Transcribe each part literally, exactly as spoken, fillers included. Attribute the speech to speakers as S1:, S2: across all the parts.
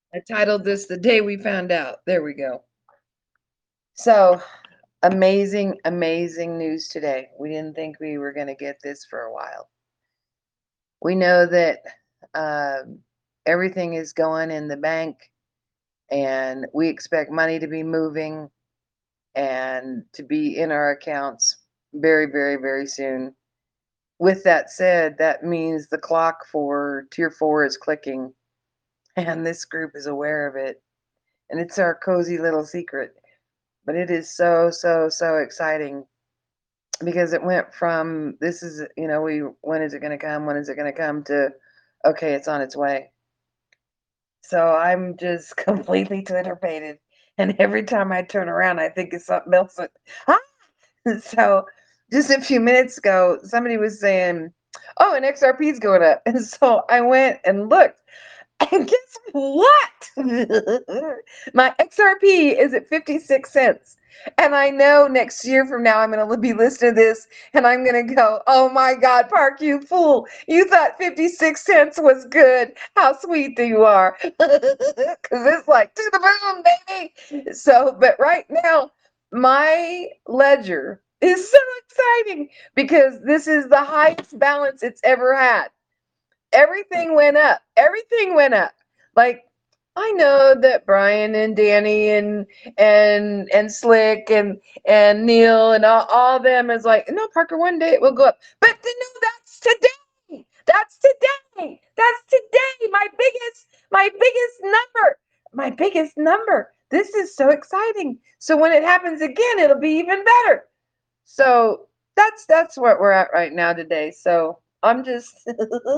S1: I titled this The Day We Found Out. There we go. So, amazing, amazing news today. We didn't think we were going to get this for a while. We know that um, everything is going in the bank, and we expect money to be moving and to be in our accounts very, very, very soon. With that said, that means the clock for tier four is clicking, and this group is aware of it. And it's our cozy little secret. But it is so, so, so exciting because it went from this is, you know, we, when is it going to come? When is it going to come to, okay, it's on its way. So I'm just completely twitterpated. And every time I turn around, I think it's something else. Ah! So just a few minutes ago, somebody was saying, oh, an X R P is going up. And so I went and looked. And guess what? My X R P is at fifty-six cents. And I know next year from now I'm going to be listening to this and I'm going to go, oh my God, Park, you fool. You thought fifty-six cents was good. How sweet do you are? Because it's like to the boom, baby. So, but right now, my ledger is so exciting because this is the highest balance it's ever had. Everything went up. Everything went up. Like I know that Brian and Danny and and and Slick and and Neil and all, all them is like, no, Parker, one day it will go up. But no, that's today. That's today. That's today. My biggest, my biggest number. My biggest number. This is so exciting. So when it happens again, it'll be even better. So that's that's what we're at right now today. So I'm just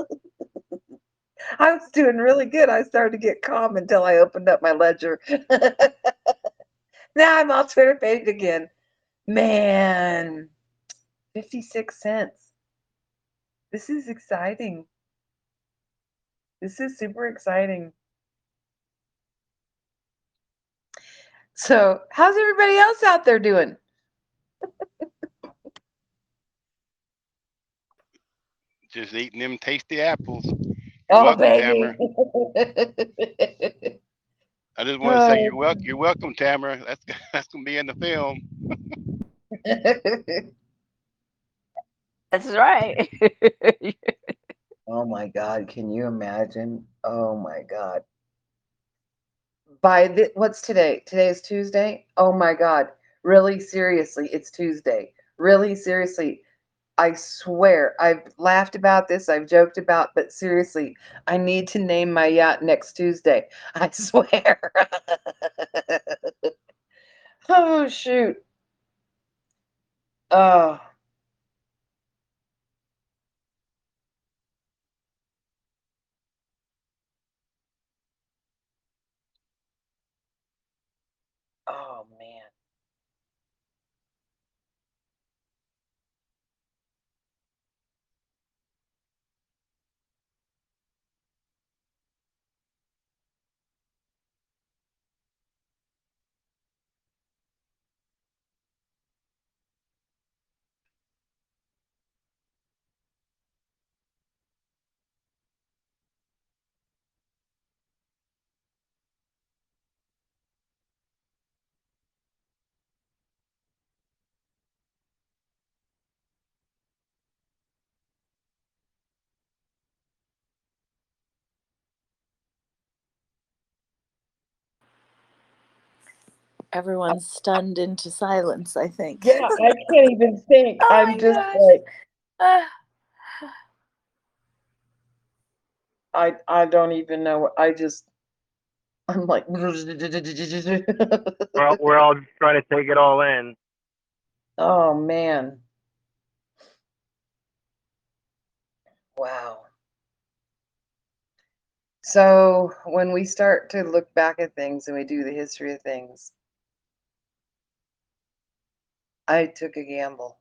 S1: I was doing really good. I started to get calm until I opened up my ledger. Now I'm all Twitter page again. Man, fifty-six cents. This is exciting. This is super exciting. So, how's everybody else out there doing?
S2: Just eating them tasty apples. You're
S1: Oh,
S2: welcome,
S1: baby.
S2: Tamara. I just want to say you're
S1: Oh.
S2: welcome. You're welcome, Tamara. That's that's gonna be in the film.
S3: That's right.
S1: Oh my God, can you imagine? Oh my God. By the, what's today? Today is Tuesday. Oh my God. Really seriously, it's Tuesday. Really seriously. I swear, I've laughed about this, I've joked about, but seriously, I need to name my yacht next Tuesday. I swear. Oh shoot. Oh, oh man.
S3: Everyone's stunned into silence, I think.
S1: Yeah, I can't even think.
S3: Oh
S1: I'm
S3: my
S1: just
S3: gosh.
S1: like
S3: Uh,
S1: I I don't even know. I just I'm like
S4: We're all, we're all just trying to take it all in.
S1: oh man. Wow. So when we start to look back at things and we do the history of things, I took a gamble.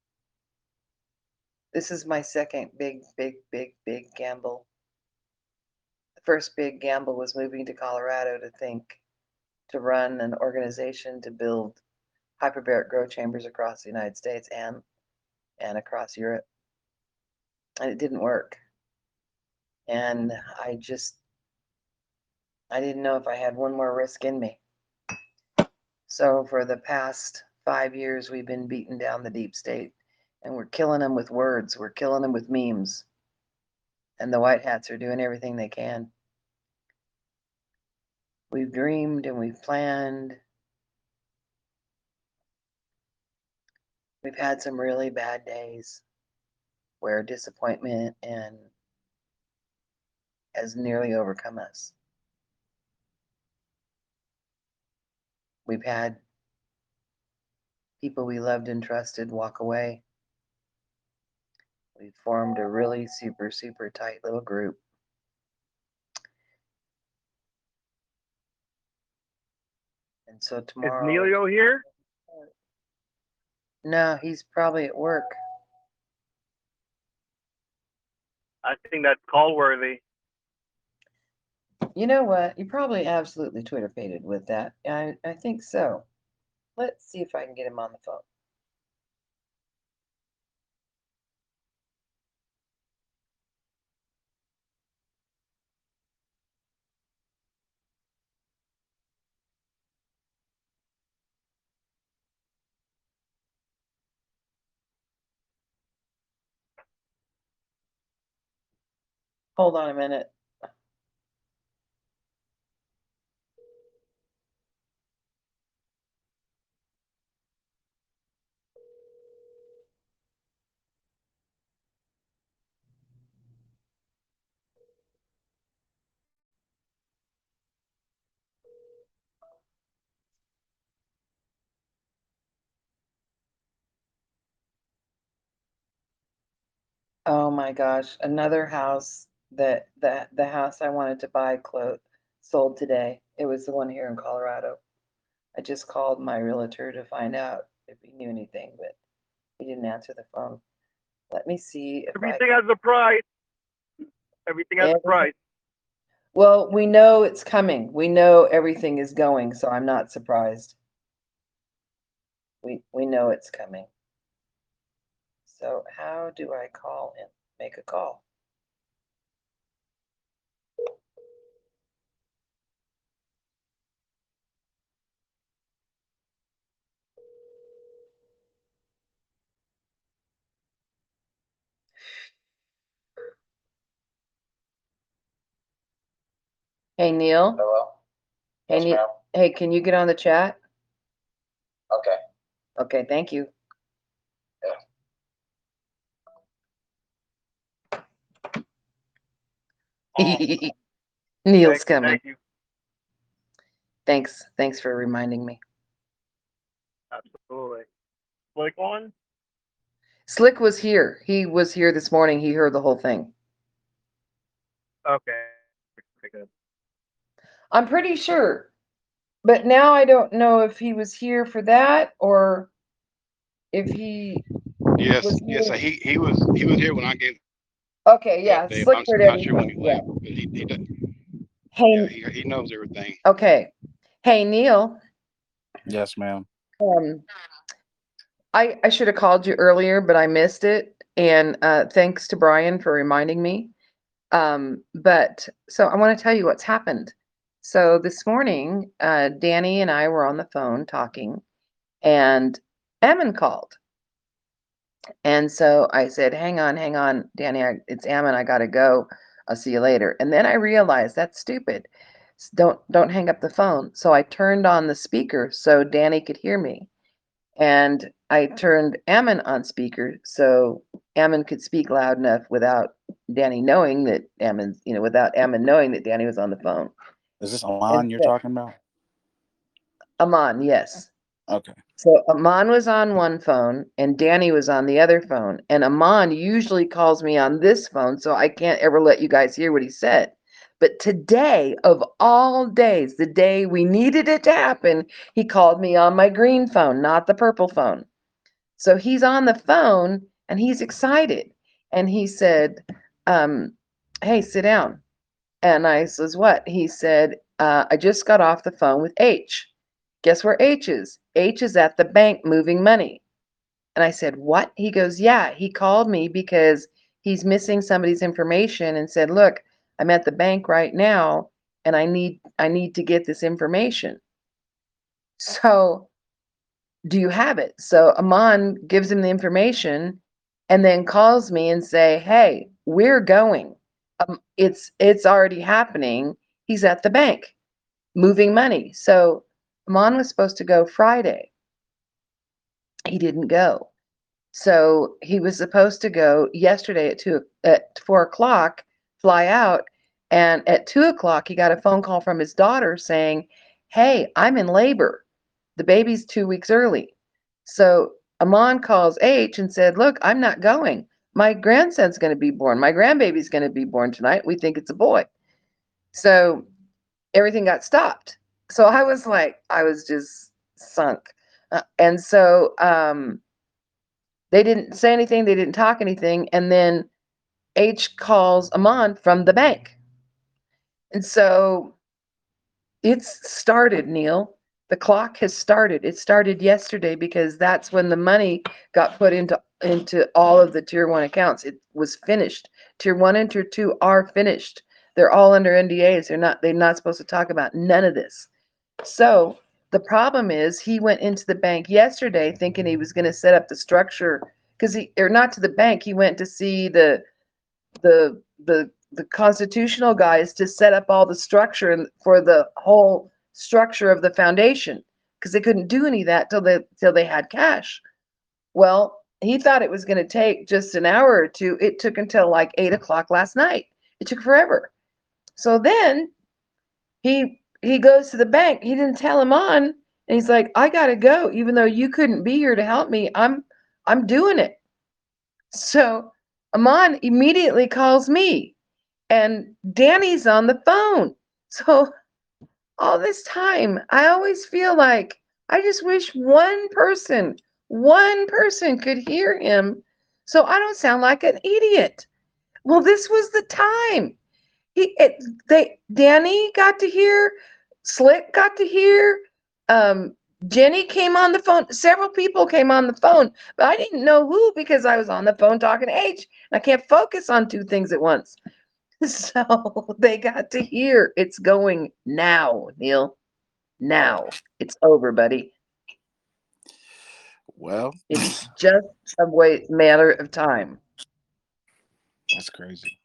S1: This is my second big, big, big, big gamble. The first big gamble was moving to Colorado to think to run an organization to build hyperbaric growth chambers across the United States and and across Europe. And it didn't work. And I just I didn't know if I had one more risk in me. So for the past five years, we've been beating down the deep state, and we're killing them with words. We're killing them with memes. And the white hats are doing everything they can. We've dreamed and we've planned. We've had some really bad days where disappointment and has nearly overcome us. We've had people we loved and trusted walk away. We've formed a really super, super tight little group. And so
S4: Is
S1: tomorrow.
S4: Neilio here?
S1: No, he's probably at work.
S4: I think that's call worthy.
S1: You know what? You probably absolutely Twitter faded with that. I, I think so. Let's see if I can get him on the phone. Hold on a minute. Oh my gosh, another house that the the house I wanted to buy clo- sold today. It was the one here in Colorado. I just called my realtor to find out if he knew anything, but he didn't answer the phone. Let me see if I
S4: Everything
S1: can.
S4: has a price. Everything has a
S1: Everything-
S4: price.
S1: Well, we know it's coming. We know everything is going, so I'm not surprised. We we know it's coming. So how do I call and make a call? Hey Neil.
S5: Hello?
S1: Hey
S5: Yes,
S1: Neil.
S5: ma'am.
S1: Hey, can you get on the chat?
S5: Okay.
S1: Okay, thank you.
S4: Oh,
S1: Neil's
S4: thank,
S1: coming.
S4: thank you.
S1: Thanks. Thanks for reminding me.
S4: Absolutely. Click on?
S1: Slick was here. He was here this morning. He heard the whole thing.
S4: Okay. Okay, good.
S1: I'm pretty sure. But now I don't know if he was here for that or if he
S2: Yes,
S1: was
S2: yes,
S1: here.
S2: he, he was, he was here when I gave
S1: Okay,
S2: the
S1: yeah.
S2: update.
S1: Slick
S2: I'm
S1: heard
S2: not sure when he
S1: everything. Yeah.
S2: left, but he, he does,
S1: Hey,
S2: yeah, he, he knows everything.
S1: okay. Hey, Neil.
S5: Yes, ma'am.
S1: Um, I, I should have called you earlier, but I missed it. And uh, thanks to Brian for reminding me. Um, but so I want to tell you what's happened. So this morning, uh, Danny and I were on the phone talking, and Emin called. And so I said, hang on, hang on, Danny, I, it's Emin, I gotta go. I'll see you later. And then I realized that's stupid. S- Don't don't hang up the phone. So I turned on the speaker so Danny could hear me. And I turned Ammon on speaker so Ammon could speak loud enough without Danny knowing that Ammon, you know, without Ammon knowing that Danny was on the phone.
S5: Is this
S1: And
S5: Alon you're
S1: so,
S5: talking about?
S1: Amon, yes.
S5: Okay.
S1: So Amon was on one phone and Danny was on the other phone. And Amon usually calls me on this phone, so I can't ever let you guys hear what he said. But today, of all days, the day we needed it to happen, he called me on my green phone, not the purple phone. So he's on the phone and he's excited. And he said, um, hey, sit down. And I says, what? He said, uh, I just got off the phone with H. Guess where H is? H is at the bank moving money. And I said, what? He goes, yeah, he called me because he's missing somebody's information and said, look, I'm at the bank right now and I need I need to get this information. So do you have it? So Amon gives him the information and then calls me and say, hey, we're going. Um, it's it's already happening. He's at the bank moving money. So Amon was supposed to go Friday. He didn't go. So he was supposed to go yesterday at two at four o'clock, fly out, and at two o'clock he got a phone call from his daughter saying, hey, I'm in labor. The baby's two weeks early. So Amon calls H and said, look, I'm not going. My grandson's going to be born. My grandbaby's going to be born tonight. We think it's a boy. So everything got stopped. So I was like, I was just sunk. Uh, and so um, they didn't say anything. They didn't talk anything. And then H calls Amon from the bank. And so it's started, Neil. The clock has started. It started yesterday because that's when the money got put into into all of the tier one accounts. It was finished. Tier one and tier two are finished. They're all under N D As. They're not they're not supposed to talk about none of this. So the problem is he went into the bank yesterday thinking he was going to set up the structure because he or not to the bank. He went to see the the the the constitutional guys to set up all the structure for the whole structure of the foundation because they couldn't do any of that till they till they had cash. Well, he thought it was going to take just an hour or two. It took until like eight o'clock last night. It took forever. So then he he goes to the bank. He didn't tell him on, and he's like, I gotta go, even though you couldn't be here to help me. I'm I'm doing it. So Amon immediately calls me. And Danny's on the phone. So all this time, I always feel like I just wish one person, one person could hear him so I don't sound like an idiot. Well, this was the time. He it, they Danny got to hear, Slick got to hear, um, Jenny came on the phone. Several people came on the phone, but I didn't know who because I was on the phone talking to H. And I can't focus on two things at once. So they got to hear it's going now, Neil. Now. It's over, buddy.
S5: Well,
S1: It's just a wait matter of time.
S5: that's crazy.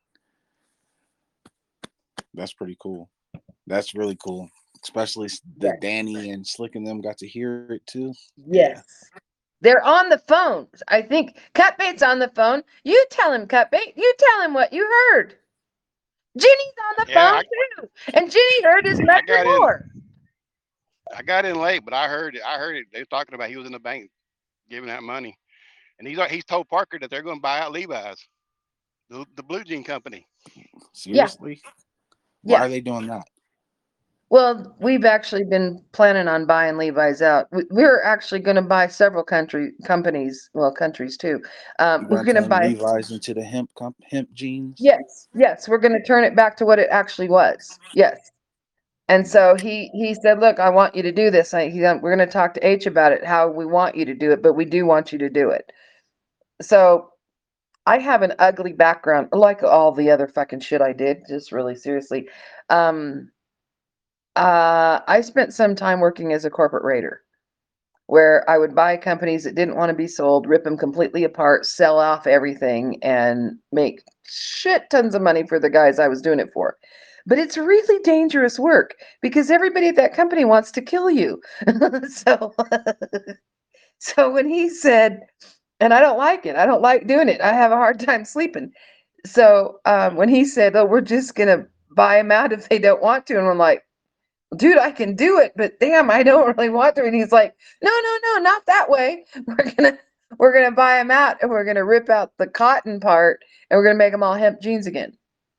S5: That's pretty cool. That's really cool. Especially that
S1: Yes.
S5: Danny and Slick and them got to hear it too.
S1: Yes. They're on the phone. I think Cutbait's on the phone. You tell him, Cutbait. You tell him what you heard. Jenny's on the
S2: Yeah,
S1: phone
S2: I-
S1: too. And Jenny heard as much
S2: got
S1: or
S2: in-
S1: more.
S2: I got in late, but I heard it. I heard it. They were talking about he was in the bank giving out money, and he's he's told Parker that they're going to buy out Levi's, the, the Blue Jean Company.
S5: Seriously? Why
S1: Yeah.
S5: are they doing that?
S1: Well, we've actually been planning on buying Levi's out. We- We're actually going to buy several country companies, well, countries too. Um, we're going to
S5: turn
S1: buy.
S5: Levi's into the hemp comp, hemp jeans.
S1: Yes, yes, we're going to turn it back to what it actually was. Yes. And so he he said, "Look, I want you to do this. I, he, we're going to talk to H about it, how we want you to do it, but we do want you to do it." So I have an ugly background, like all the other fucking shit I did. Just really seriously. Um, uh, I spent some time working as a corporate raider, where I would buy companies that didn't want to be sold, rip them completely apart, sell off everything, and make shit tons of money for the guys I was doing it for. But it's really dangerous work because everybody at that company wants to kill you. so, so when he said, and I don't like it, I don't like doing it. I have a hard time sleeping. So um, when he said, "Oh, we're just gonna buy them out if they don't want to," and I'm like, dude, I can do it, but damn, I don't really want to. And he's like, no, no, no, not that way. We're gonna we're gonna buy them out and we're gonna rip out the cotton part and we're gonna make them all hemp jeans again.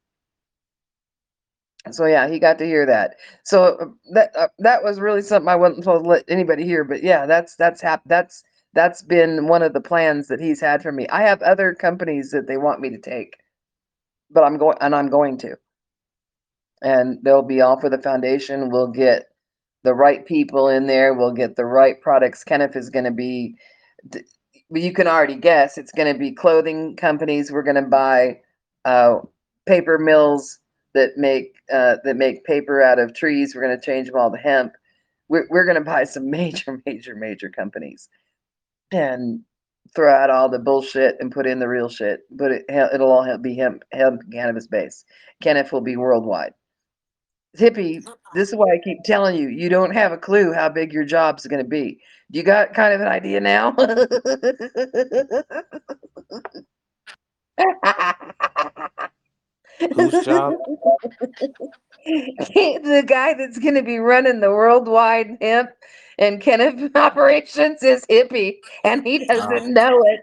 S1: So yeah, he got to hear that. So uh, that uh, that was really something I wasn't supposed to let anybody hear. But yeah, that's that's hap- that's that's been one of the plans that he's had for me. I have other companies that they want me to take, but I'm going and I'm going to. And they'll be all for the foundation. We'll get the right people in there. We'll get the right products. Kenneth is going to be, you can already guess, it's going to be clothing companies. We're going to buy uh, paper mills, that make uh, that make paper out of trees. We're going to change them all to hemp. We're we're going to buy some major, major, major companies and throw out all the bullshit and put in the real shit. But it, it'll all be hemp, hemp cannabis based. Cannabis will be worldwide. Hippie, this is why I keep telling you, you don't have a clue how big your job's going to be. You got kind of an idea now?
S5: Whose job?
S1: The guy that's going to be running the worldwide hemp and cannabis operations is Hippie, and he
S5: Oh,
S1: doesn't know it.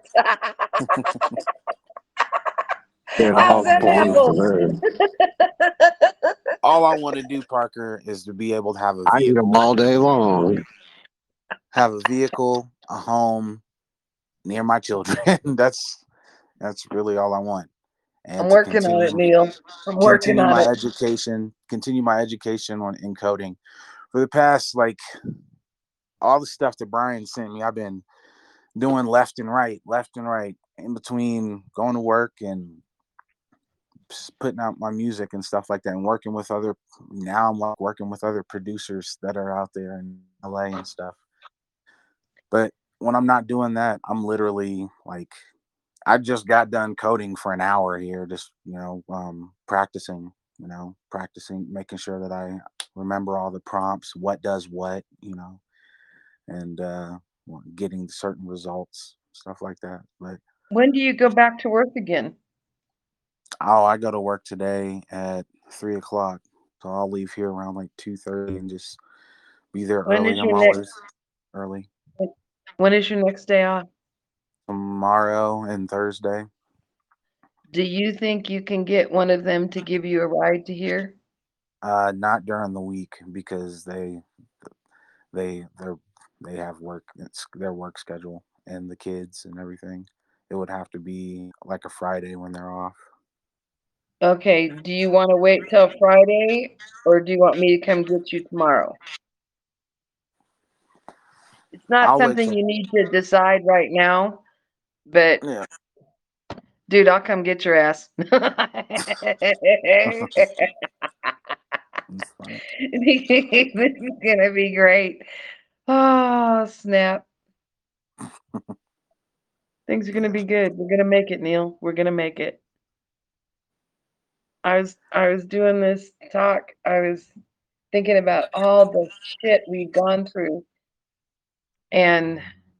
S6: It
S1: How's
S6: all
S1: them
S6: belongs to
S1: apples?
S6: her.
S5: all I want to do, Parker, is to be able to have a
S6: I eat them
S5: vehicle,
S6: all day long.
S5: have a vehicle, a home near my children. that's that's really all I want.
S1: I'm
S5: And to
S1: working on it,
S5: continue
S1: Neil. I'm working
S5: continue
S1: on
S5: my
S1: it.
S5: education, continue my education on encoding. For the past, like, all the stuff that Brian sent me, I've been doing left and right, left and right, in between going to work and putting out my music and stuff like that, and working with other. Now I'm like working with other producers that are out there in L A and stuff. But when I'm not doing that, I'm literally like, I just got done coding for an hour here, just, you know, um, practicing, you know, practicing, making sure that I remember all the prompts, what does what, you know, and uh, getting certain results, stuff like that. But
S1: When do you go back to work again?
S5: oh, I go to work today at three o'clock, so I'll leave here around like two thirty and just be there
S1: When
S5: early.
S1: is
S5: I'm
S1: your next?
S5: always early.
S1: When is your next day off?
S5: Tomorrow and Thursday.
S1: Do you think you can get one of them to give you a ride to here?
S5: Uh, not during the week because they they they're they have work. It's their work schedule and the kids and everything. It would have to be like a Friday when they're off.
S1: Okay, do you want to wait till Friday or do you want me to come get you tomorrow? It's not
S5: I'll wait
S1: something
S5: till
S1: you need to decide right now, but
S5: yeah.
S1: dude, I'll come get your ass.
S5: It's fine.
S1: This is gonna be great. Oh, snap. Things are gonna be good. We're gonna make it, Neil. We're gonna make it. I was I was doing this talk. I was thinking about all the shit we've gone through, and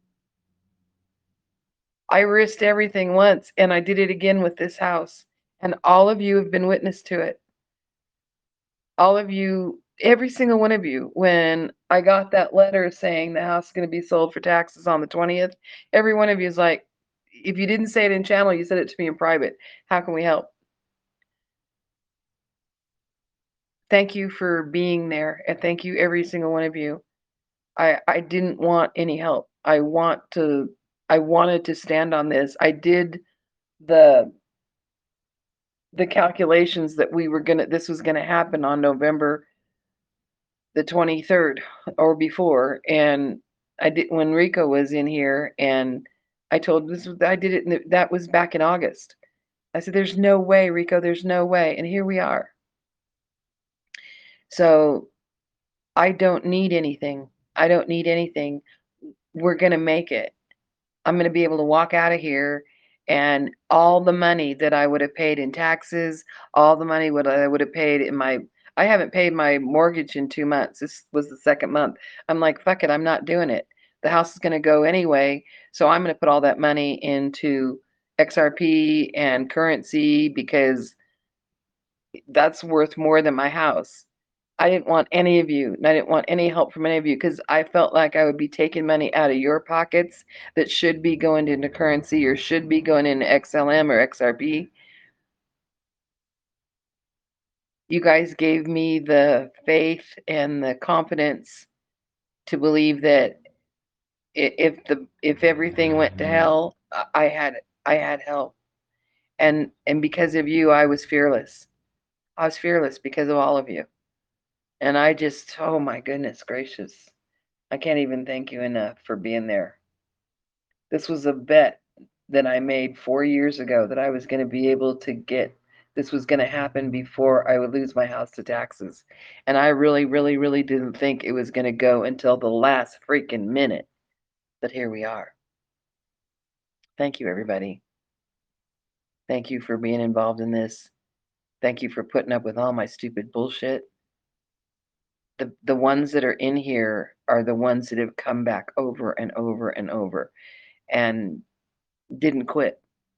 S1: I risked everything once, and I did it again with this house. And all of you have been witness to it. All of you, every single one of you, when I got that letter saying the house is going to be sold for taxes on the twentieth, every one of you is like, if you didn't say it in channel, you said it to me in private. How can we help? Thank you for being there, and thank you, every single one of you. I I didn't want any help. I want to I wanted to stand on this. I did the the calculations that we were gonna this was gonna happen on November the twenty-third or before, and I did when Rico was in here, and I told this was I did it in the, that was back in August. I said, "There's no way, Rico. There's no way," and here we are. So I don't need anything. I don't need anything. We're gonna make it. I'm going to be able to walk out of here, and all the money that I would have paid in taxes, all the money what I would have paid in my I haven't paid my mortgage in two months. This was the second month. I'm like, fuck it, I'm not doing it. The house is going to go anyway, so I'm going to put all that money into X R P and currency because that's worth more than my house. I didn't want any of you, and I didn't want any help from any of you because I felt like I would be taking money out of your pockets that should be going into currency or should be going into X L M or X R P. You guys gave me the faith and the confidence to believe that if the if everything went to hell, I had I had help, and and because of you, I was fearless. I was fearless because of all of you, and I just oh my goodness gracious. I can't even thank you enough for being there. This was a bet that I made four years ago that I was going to be able to get this was going to happen before I would lose my house to taxes. And I really, really, really didn't think it was going to go until the last freaking minute. But here we are. Thank you, everybody. Thank you for being involved in this. Thank you for putting up with all my stupid bullshit. The, the ones that are in here are the ones that have come back over and over and over and didn't quit.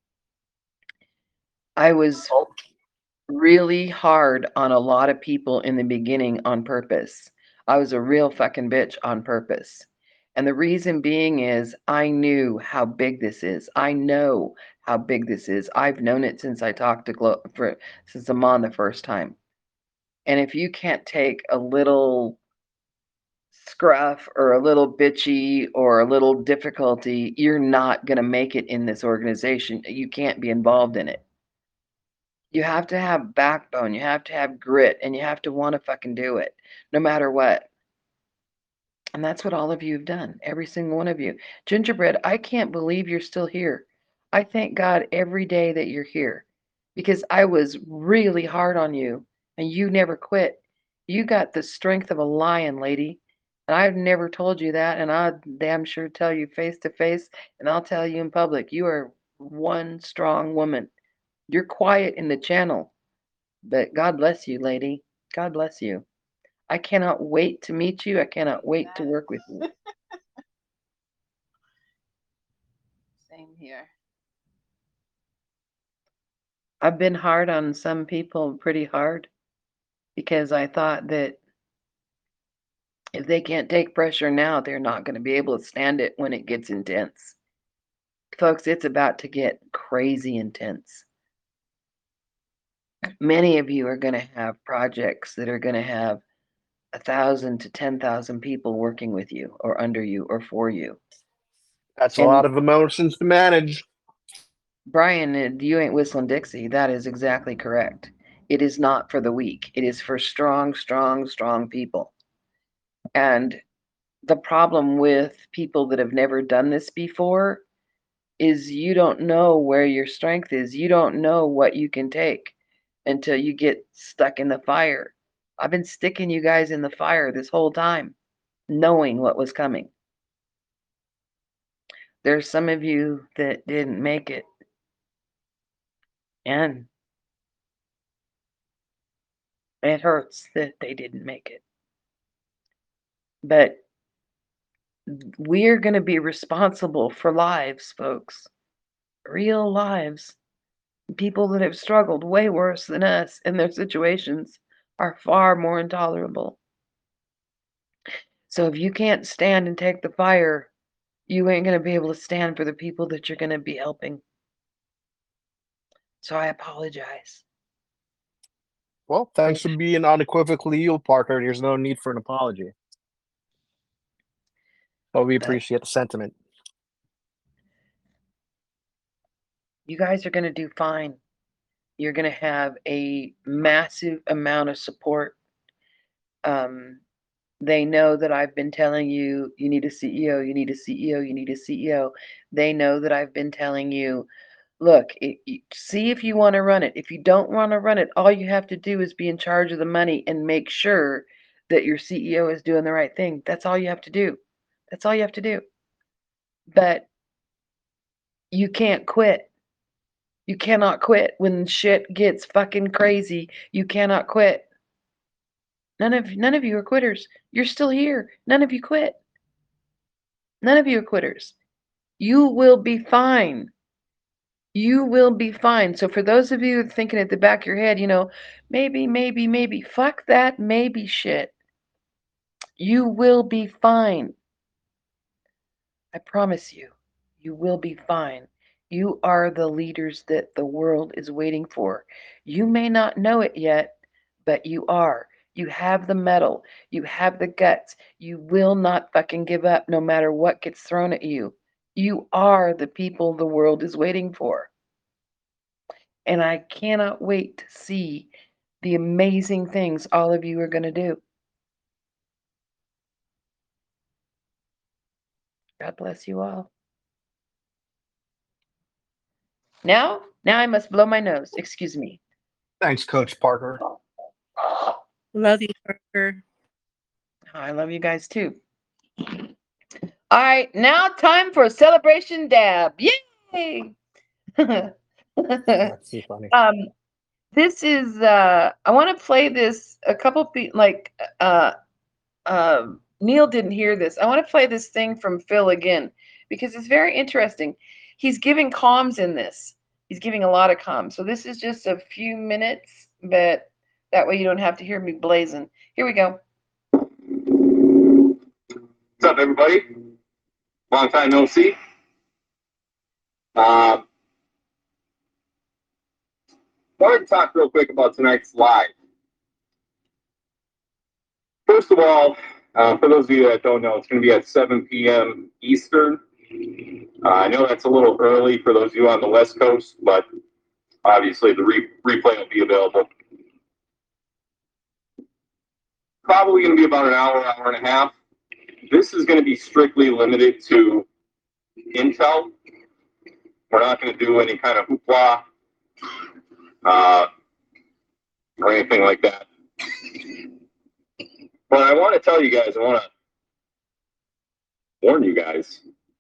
S1: I was really hard on a lot of people in the beginning on purpose. I was a real fucking bitch on purpose. And the reason being is I knew how big this is. I know how big this is. I've known it since I talked to Glo for since I'm on the first time. And if you can't take a little scruff or a little bitchy or a little difficulty, you're not going to make it in this organization. You can't be involved in it. You have to have backbone, you have to have grit, and you have to want to fucking do it, no matter what. And that's what all of you have done, every single one of you. Gingerbread, I can't believe you're still here. I thank God every day that you're here because I was really hard on you and you never quit. You got the strength of a lion, lady. And I've never told you that, and I'll damn sure tell you face to face, and I'll tell you in public. You are one strong woman. You're quiet in the channel, but God bless you, lady. God bless you. I cannot wait to meet you. I cannot wait to work with you.
S3: Same here.
S1: I've been hard on some people, pretty hard, because I thought that if they can't take pressure now, they're not going to be able to stand it when it gets intense. Folks, it's about to get crazy intense. Many of you are going to have projects that are going to have a thousand to ten thousand people working with you or under you or for you.
S7: That's a
S1: And-
S7: lot of emotions to manage.
S1: Brian, uh, you ain't whistling Dixie. That is exactly correct. It is not for the weak. It is for strong, strong, strong people. And the problem with people that have never done this before is you don't know where your strength is. You don't know what you can take until you get stuck in the fire. I've been sticking you guys in the fire this whole time, knowing what was coming. There's some of you that didn't make it. And it hurts that they didn't make it. But we're going to be responsible for lives, folks. Real lives. People that have struggled way worse than us and their situations are far more intolerable. So if you can't stand and take the fire, you ain't going to be able to stand for the people that you're going to be helping. So I apologize.
S7: Well, thanks for being unequivocally you, Parker. There's no need for an apology. But we appreciate the sentiment.
S1: You guys are going to do fine. You're going to have a massive amount of support. Um, they know that I've been telling you, you need a C E O, you need a C E O, you need a C E O. They know that I've been telling you, look, it, you, see if you want to run it. If you don't want to run it, all you have to do is be in charge of the money and make sure that your C E O is doing the right thing. That's all you have to do. That's all you have to do. But you can't quit. You cannot quit when shit gets fucking crazy. You cannot quit. None of none of you are quitters. You're still here. None of you quit. None of you are quitters. You will be fine. You will be fine. So for those of you thinking at the back of your head, you know, maybe, maybe, maybe, fuck that maybe shit. You will be fine. I promise you, you will be fine. You are the leaders that the world is waiting for. You may not know it yet, but you are. You have the mettle. You have the guts. You will not fucking give up no matter what gets thrown at you. You are the people the world is waiting for. And I cannot wait to see the amazing things all of you are going to do. God bless you all. Now, now I must blow my nose. Excuse me.
S7: Thanks, Coach Parker.
S3: Love you, Parker.
S1: I love you guys too. All right, now time for celebration dab. Yay!
S7: That's too funny.
S1: um, this is uh, I want to play this. A couple people like uh, um, Neil didn't hear this. I want to play this thing from Phil again because it's very interesting. He's giving comms in this. He's giving a lot of comms. So this is just a few minutes, but that way you don't have to hear me blazing. Here we go.
S8: What's up, everybody? Long time no see. Uh, wanted to talk real quick about tonight's live. First of all, uh, for those of you that don't know, it's going to be at seven p.m. Eastern. Uh, I know that's a little early for those of you on the West Coast, but obviously the re- replay will be available. Probably going to be about an hour, hour and a half. This is going to be strictly limited to Intel. We're not going to do any kind of hoopla uh, or anything like that. But I want to tell you guys, I want to warn you guys.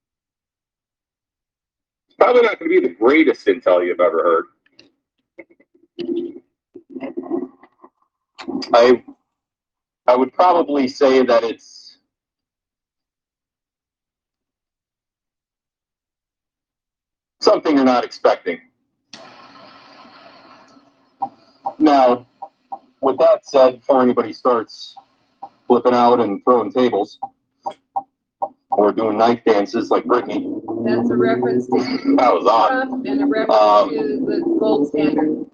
S8: It's probably not going to be the greatest Intel you've ever heard. I I would probably say that it's something you're not expecting. Now, with that said, before anybody starts flipping out and throwing tables or doing knife dances like Brittany,
S1: That's a reference to
S8: that was odd.
S1: and a reference
S8: Um,
S1: to the gold standard.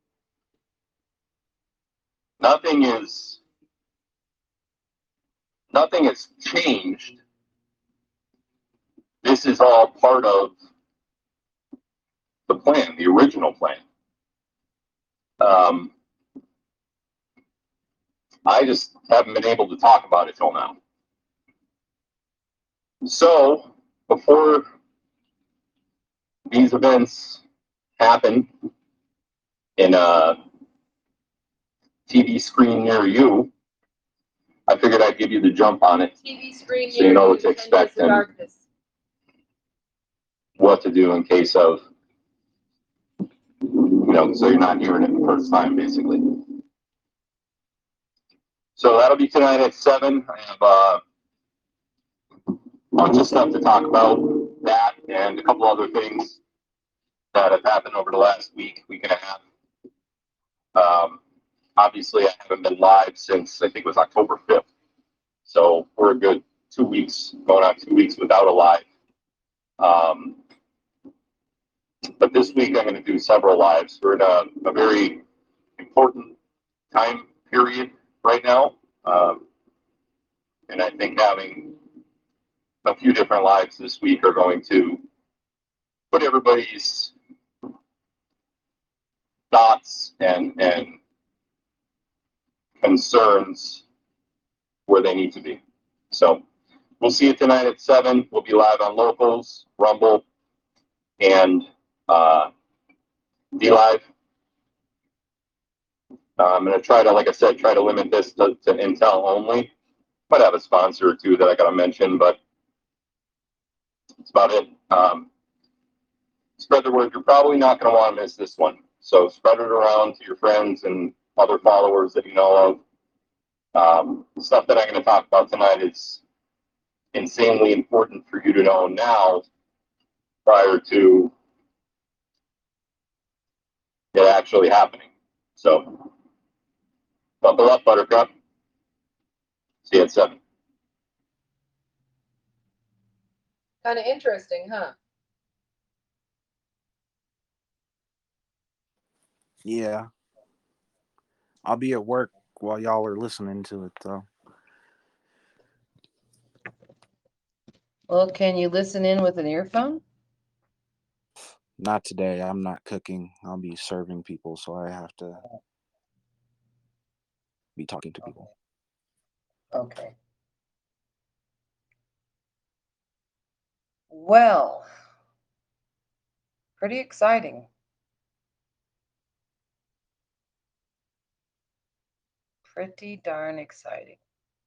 S8: Nothing is nothing has changed. This is all part of the plan, the original plan. Um, I just haven't been able to talk about it till now. So before these events happen in a T V screen near you, I figured I'd give you the jump on it,
S1: T V screen
S8: so you know what to expect and what to do in case of, you know, so you're not hearing it the first time, basically. So that'll be tonight at seven. I have uh, a bunch of stuff to talk about, that and a couple other things that have happened over the last week, week and a half. Um, obviously, I haven't been live since I think it was October fifth. So we're a good two weeks, going on two weeks without a live. Um, but this week I'm going to do several lives. We're in a, a very important time period right now. Um, and I think having a few different lives this week are going to put everybody's thoughts and, and concerns where they need to be. So we'll see you tonight at seven. We'll be live on Locals, Rumble, and uh, D-Live. Uh, I'm going to try to, like I said, try to limit this to, to Intel only. Might have a sponsor or two that I got to mention, but that's about it. Um, spread the word. You're probably not going to want to miss this one. So spread it around to your friends and other followers that you know of. Um, the stuff that I'm going to talk about tonight is insanely important for you to know now prior to it actually happening. So buckle up, Buttercup. See you at seven.
S1: Kind of interesting, huh?
S5: Yeah. I'll be at work while y'all are listening to it, though.
S1: Well, can you listen in with an earphone?
S5: Not today. I'm not cooking. I'll be serving people, so I have to be talking to people.
S1: Okay. Well, pretty exciting. pretty darn exciting.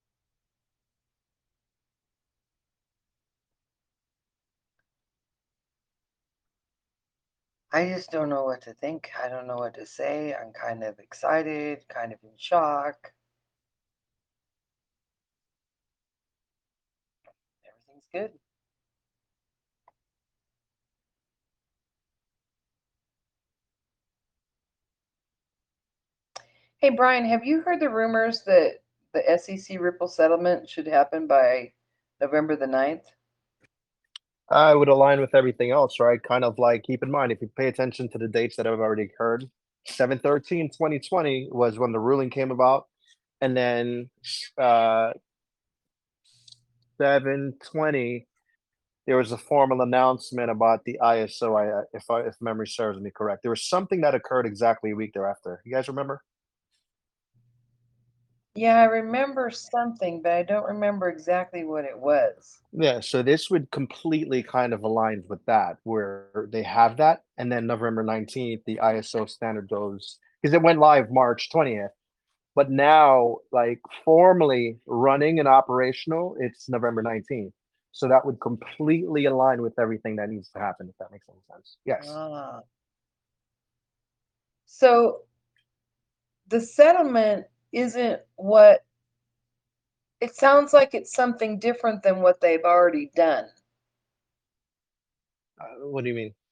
S1: I just don't know what to think. I don't know what to say. I'm kind of excited, kind of in shock. Everything's good. Hey, Brian, have you heard the rumors that the S E C Ripple settlement should happen by November the ninth?
S7: I would align with everything else, right? Kind of like, keep in mind, if you pay attention to the dates that have already occurred, seven thirteen twenty twenty was when the ruling came about. And then uh, seven twenty, there was a formal announcement about the I S O, I, if, I, if memory serves me correct. There was something that occurred exactly a week thereafter. You guys remember?
S1: Yeah, I remember something, but I don't remember exactly what it was.
S7: Yeah, so this would completely kind of align with that, where they have that, and then November nineteenth, the I S O standard goes, because it went live March twentieth. But now, like formally running and operational, it's November nineteenth. So that would completely align with everything that needs to happen, if that makes any sense. Yes.
S1: Ah. So the settlement isn't what it sounds like. It's something different than what they've already done.
S7: Uh, what do you mean?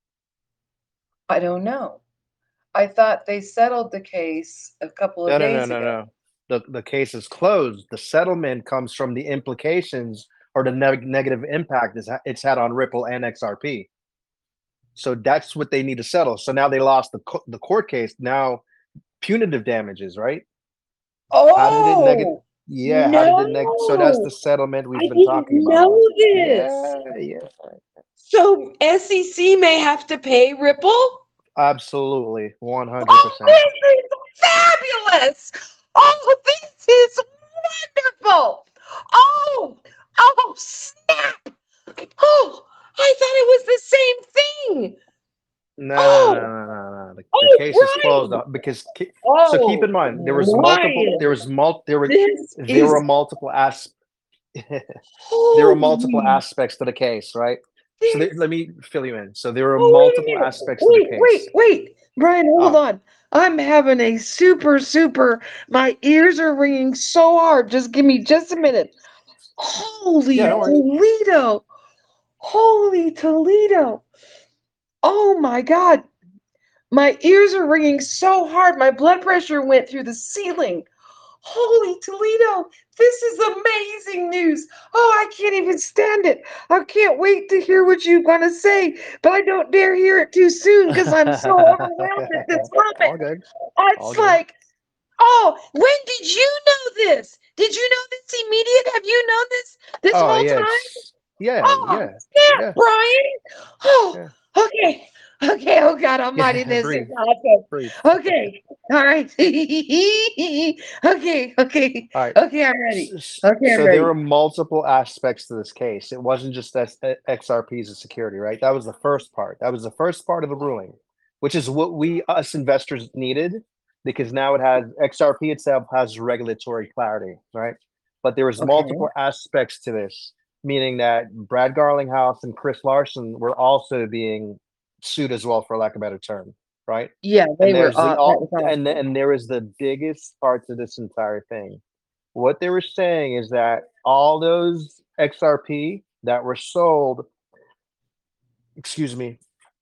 S1: I don't know. I thought they settled the case a couple of
S7: No, no, no,
S1: days
S7: no,
S1: ago.
S7: no. The, the case is closed. The settlement comes from the implications or the neg- negative impact is ha- it's had on Ripple and X R P. So that's what they need to settle. So now they lost the co- the court case. Now punitive damages, right?
S1: Oh,
S7: How did it negative? Yeah, how did it neg? So that's
S9: No,
S7: the settlement we've
S9: I
S7: been talking
S9: didn't
S7: about.
S9: know this.
S7: Yeah, yeah,
S9: So S E C may have to pay Ripple?
S7: absolutely, one hundred
S9: Oh,
S7: percent.
S9: this is fabulous! Oh, this is wonderful! Oh, oh, snap! Oh, I thought it was the same thing.
S7: No,
S9: Oh,
S7: no, no, no, no, no. The, the
S9: oh,
S7: case is closed
S9: Brian.
S7: up because. ki-
S9: Oh,
S7: So keep in mind there was multiple.
S9: Brian,
S7: There was mul. There were
S9: this
S7: there
S9: is
S7: were multiple as. There were multiple
S9: holy.
S7: aspects to the case, right? So there,
S9: This.
S7: let me fill you in. So there were
S1: oh, wait a
S7: multiple
S1: minute.
S7: aspects to the
S1: Wait, wait,
S7: case.
S1: wait. Brian, hold
S7: Oh.
S1: on. I'm having a super, super, my ears are ringing so hard. Just give me just a minute. Holy
S7: Yeah, don't worry.
S1: Toledo. Holy Toledo. Oh my God. My ears are ringing so hard. My blood pressure went through the ceiling. Holy Toledo. This is amazing news. Oh, I can't even stand it. I can't wait to hear what you're going to say, but I don't dare hear it too soon because I'm so overwhelmed at this
S7: All
S1: moment.
S7: good. All
S1: It's
S7: good.
S1: like, oh, when did you know this? Did you know this immediate? Have you known this this
S7: Oh
S1: whole
S7: yeah,
S1: time?
S7: it's, yeah,
S1: Oh,
S7: yeah,
S1: snap,
S7: yeah,
S1: Brian. Oh,
S7: yeah.
S1: okay. Okay. Oh, God Almighty,
S7: Yeah,
S1: this is
S7: breathe,
S1: awesome.
S7: breathe.
S1: Okay. All right. okay. Okay.
S7: All right.
S1: Okay. I'm ready.
S7: S- s-
S1: Okay. I'm
S7: So there were
S1: ready.
S7: multiple aspects to this case. It wasn't just that X R P as a security, right? That was the first part. That was the first part of the ruling, which is what we us investors needed because now it has X R P itself has regulatory clarity, right? But there was
S1: Okay.
S7: multiple aspects to this, meaning that Brad Garlinghouse and Chris Larson were also being sued as well, for lack of a better term, right?
S1: Yeah, they
S7: And
S1: were.
S7: there's
S1: Uh,
S7: the
S1: that
S7: all,
S1: was
S7: and
S1: awesome.
S7: and there is the biggest part to this entire thing. What they were saying is that all those X R P that were sold, excuse me,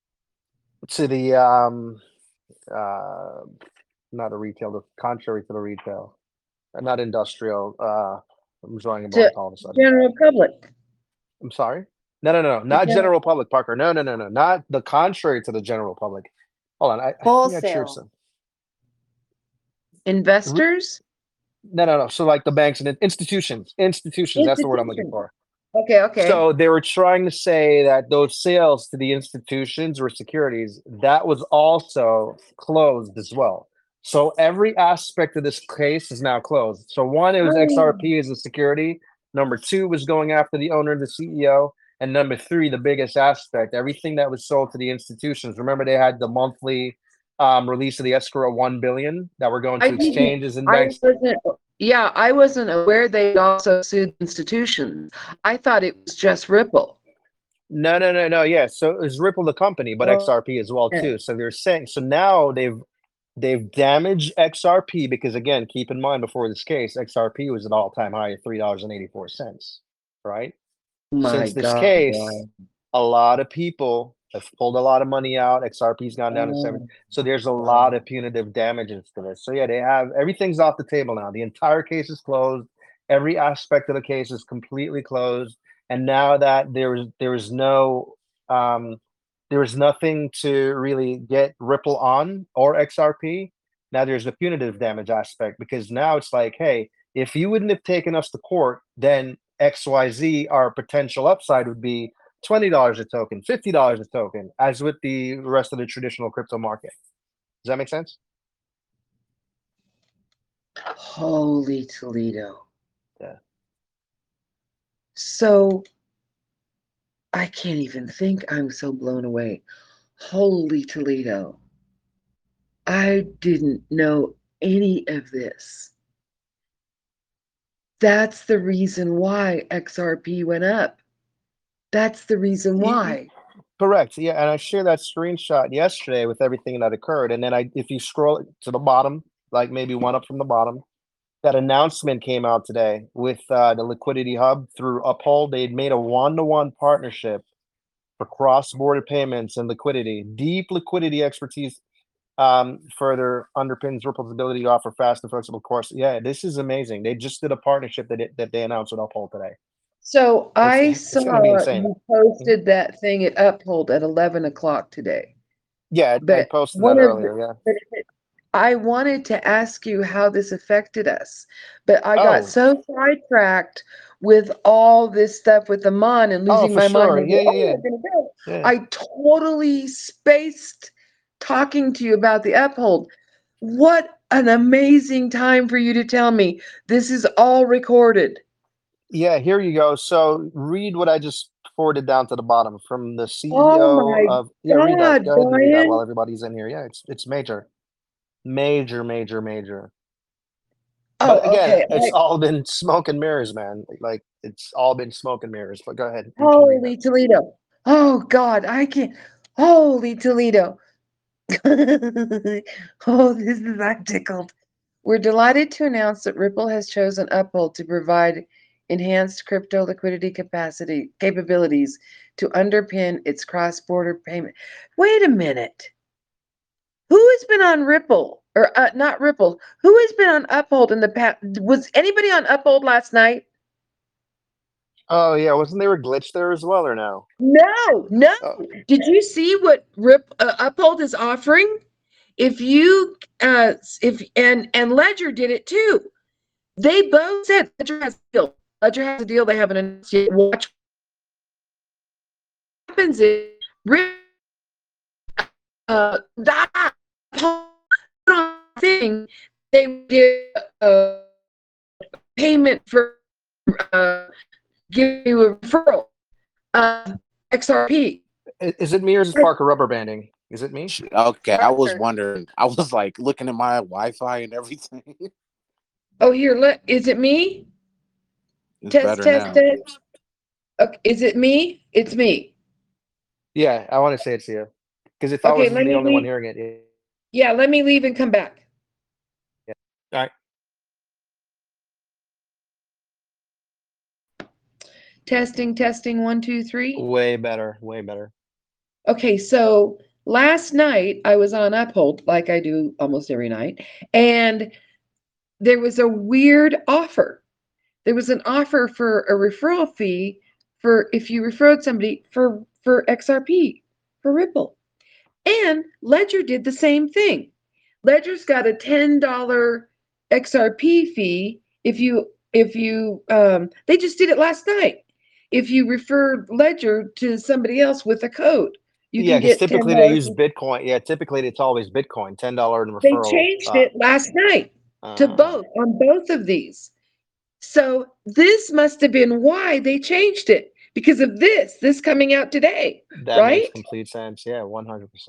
S7: to the um uh not a retail, the contrary to the retail, uh, not industrial. Uh, I'm drawing a
S1: To
S7: blank all of a sudden.
S1: general public.
S7: I'm sorry. No, no, no, no,
S1: The
S7: not
S1: general
S7: general public, Parker. No, no, no, no, not the contrary to the general public. Hold on, I, I think I
S9: Wholesale.
S7: cheered some.
S1: investors.
S7: No, no, no. So like the banks and in- institutions, institutions. That's the word I'm looking
S1: Institutions.
S7: for.
S1: Okay. Okay.
S7: So they were trying to say that those sales to the institutions or securities, that was also closed as well. So every aspect of this case is now closed. So one, it was X R P as a security. Number two was going after the owner, the C E O. And number three, the biggest aspect, everything that was sold to the institutions. Remember, they had the monthly um, release of the escrow one billion that were going
S1: I
S7: to
S1: didn't-
S7: exchanges and
S1: I
S7: banks.
S1: wasn't, yeah, I wasn't aware they also sued institutions. I thought it was just Ripple.
S7: No, no, no, no. Yeah. So it was Ripple the company, but
S1: Oh,
S7: X R P as well
S1: okay.
S7: too. So they're saying so now they've they've damaged X R P because again, keep in mind before this case, X R P was at all time high at three dollars and eighty four cents. Right.
S1: My
S7: Since this
S1: God.
S7: case, a lot of people have pulled a lot of money out. X R P's gone down to seven. So there's a lot of punitive damages to this. So yeah, they have everything's off the table now. The entire case is closed. Every aspect of the case is completely closed. And now that there is there is no um there is nothing to really get Ripple on or X R P. Now there's the punitive damage aspect because now it's like, hey, if you wouldn't have taken us to court, then X Y Z, our potential upside would be twenty dollars a token, fifty dollars a token, as with the rest of the traditional crypto market. Does that make sense?
S1: Holy Toledo.
S7: Yeah.
S1: So I can't even think. I'm so blown away. Holy Toledo. I didn't know any of this. That's the reason why X R P went up. That's the reason
S7: Ye- ye-
S1: why.
S7: Correct. Yeah, and I shared that screenshot yesterday with everything that occurred. And then I, if you scroll to the bottom, like maybe one up from the bottom, that announcement came out today with uh, the Liquidity Hub through Uphold. They'd made a one-to-one partnership for cross-border payments and liquidity. Deep liquidity expertise um, further underpins Ripple's ability to offer fast and flexible course. Yeah, this is amazing. They just did a partnership that it, that they announced with Uphold today.
S1: So I
S7: It's- it's gonna be
S1: saw
S7: insane.
S1: you posted that thing at Uphold at eleven o'clock today.
S7: Yeah, I- I
S1: But
S7: posted
S1: one
S7: that
S1: of
S7: earlier. Yeah.
S1: But it- I wanted to ask you how this affected us, but I
S7: Oh.
S1: got so sidetracked with all this stuff with the Mon and
S7: Oh,
S1: losing
S7: for
S1: my mind.
S7: sure.
S1: and
S7: Yeah,
S1: go,
S7: yeah,
S1: "Oh,
S7: yeah.
S1: we're gonna go."
S7: Yeah.
S1: I totally spaced talking to you about the Uphold. What an amazing time for you to tell me this is all recorded.
S7: Yeah, here you go. So read what I just forwarded down to the bottom from the C E O
S1: Oh my
S7: of. Yeah, read that.
S1: God,
S7: Go ahead and read that
S1: Brian.
S7: while everybody's in here. Yeah, it's it's major, major, major, major. But
S1: Oh,
S7: again,
S1: okay.
S7: it's
S1: I-
S7: all been smoke and mirrors, man. Like it's all been smoke and mirrors. But go ahead. You can read
S1: Holy
S7: that.
S1: Toledo. Oh God, I can't. Holy Toledo. Oh, this is, I'm tickled. We're delighted to announce that Ripple has chosen Uphold to provide enhanced crypto liquidity capacity capabilities to underpin its cross-border payment. Wait a minute. Who has been on Ripple or uh, not Ripple? Who has been on Uphold in the past? Was anybody on Uphold last night?
S7: Oh yeah, wasn't there a glitch there as well, or no?
S1: No, no.
S7: Oh.
S1: Did you see what Rip uh, Uphold is offering? If you uh if and and Ledger did it too. They both said Ledger has a deal. Ledger has a deal. They haven't announced yet. Watch what happens is Rip uh that thing they did a payment for uh give you a referral of X R P.
S7: I- Is it me or is it Parker rubber banding? Is it me?
S5: Okay, I was
S1: Parker.
S5: wondering. I was like looking at my Wi-Fi and everything.
S1: Oh, here, let is it me?
S5: It's
S1: Test,
S5: better
S1: test,
S5: now.
S1: test. Okay, is it me? It's me.
S7: Yeah, I want to say it's you. Because if I
S1: Okay,
S7: was
S1: let
S7: the
S1: me
S7: only one
S1: leave.
S7: hearing it, it-
S1: Yeah, let me leave and come back.
S7: all right.
S1: Testing, testing, one, two, three.
S7: Way better, way better.
S1: Okay, so last night I was on Uphold, like I do almost every night, and there was a weird offer. There was an offer for a referral fee for if you referred somebody for for X R P, for Ripple. And Ledger did the same thing. Ledger's got a ten dollar X R P fee if you if you um they just did it last night. If you refer Ledger to somebody else with a code, you
S7: Yeah,
S1: can
S7: because
S1: get ten
S7: typically they
S1: dollars.
S7: use Bitcoin. Yeah, typically it's always Bitcoin, ten dollar in
S1: They
S7: referral.
S1: changed
S7: uh,
S1: it last night to
S7: uh,
S1: both on both of these. So this must have been why they changed it because of this, this coming out today,
S7: That makes
S1: right?
S7: complete sense. Yeah, one hundred percent.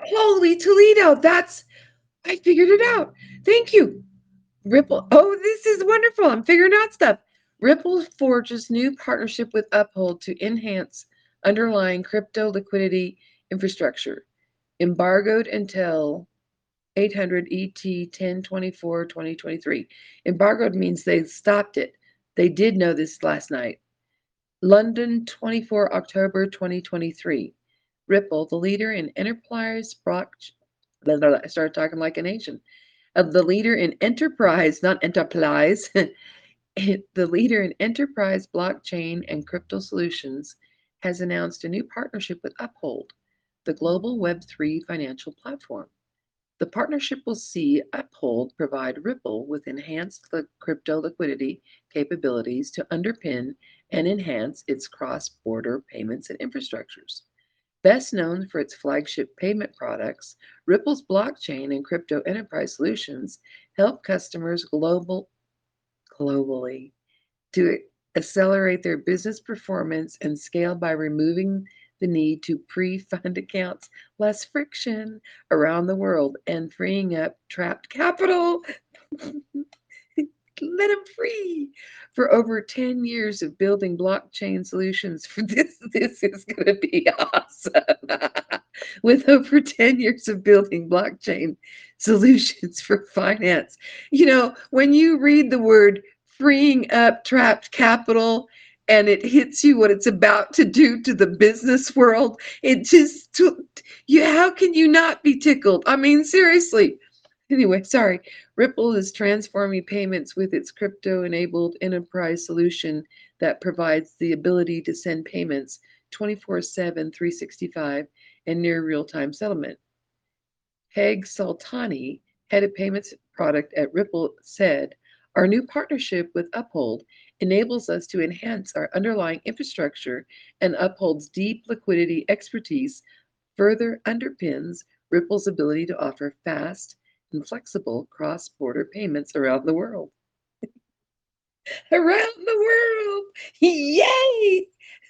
S1: Holy Toledo. That's, I figured it out. Thank you. Ripple. Oh, this is wonderful. I'm figuring out stuff. Ripple forges new partnership with Uphold to enhance underlying crypto liquidity infrastructure. Embargoed until eight hundred E T ten twenty-four twenty twenty-three. Embargoed means they stopped it. They did know this last night. London, twenty-four October twenty twenty-three. Ripple, the leader in enterprise block. I started talking like an Asian. Uh, the leader in enterprise, not enterprise. The leader in enterprise blockchain and crypto solutions has announced a new partnership with Uphold, the global Web three financial platform. The partnership will see Uphold provide Ripple with enhanced li- crypto liquidity capabilities to underpin and enhance its cross-border payments and infrastructures. Best known for its flagship payment products, Ripple's blockchain and crypto enterprise solutions help customers global, globally to accelerate their business performance and scale by removing the need to pre-fund accounts, less friction around the world, and freeing up trapped capital. Let them free. For over ten years of building blockchain solutions for this, this is going to be awesome. With over ten years of building blockchain solutions for finance. You know, when you read the word freeing up trapped capital and it hits you what it's about to do to the business world, it just, you, how can you not be tickled? I mean, seriously. Anyway, sorry. Ripple is transforming payments with its crypto-enabled enterprise solution that provides the ability to send payments twenty-four seven, three sixty-five, and near real-time settlement. Heg Sultani, head of payments product at Ripple, said, "Our new partnership with Uphold enables us to enhance our underlying infrastructure, and Uphold's deep liquidity expertise further underpins Ripple's ability to offer fast and flexible cross-border payments around the world." Around the world! Yay!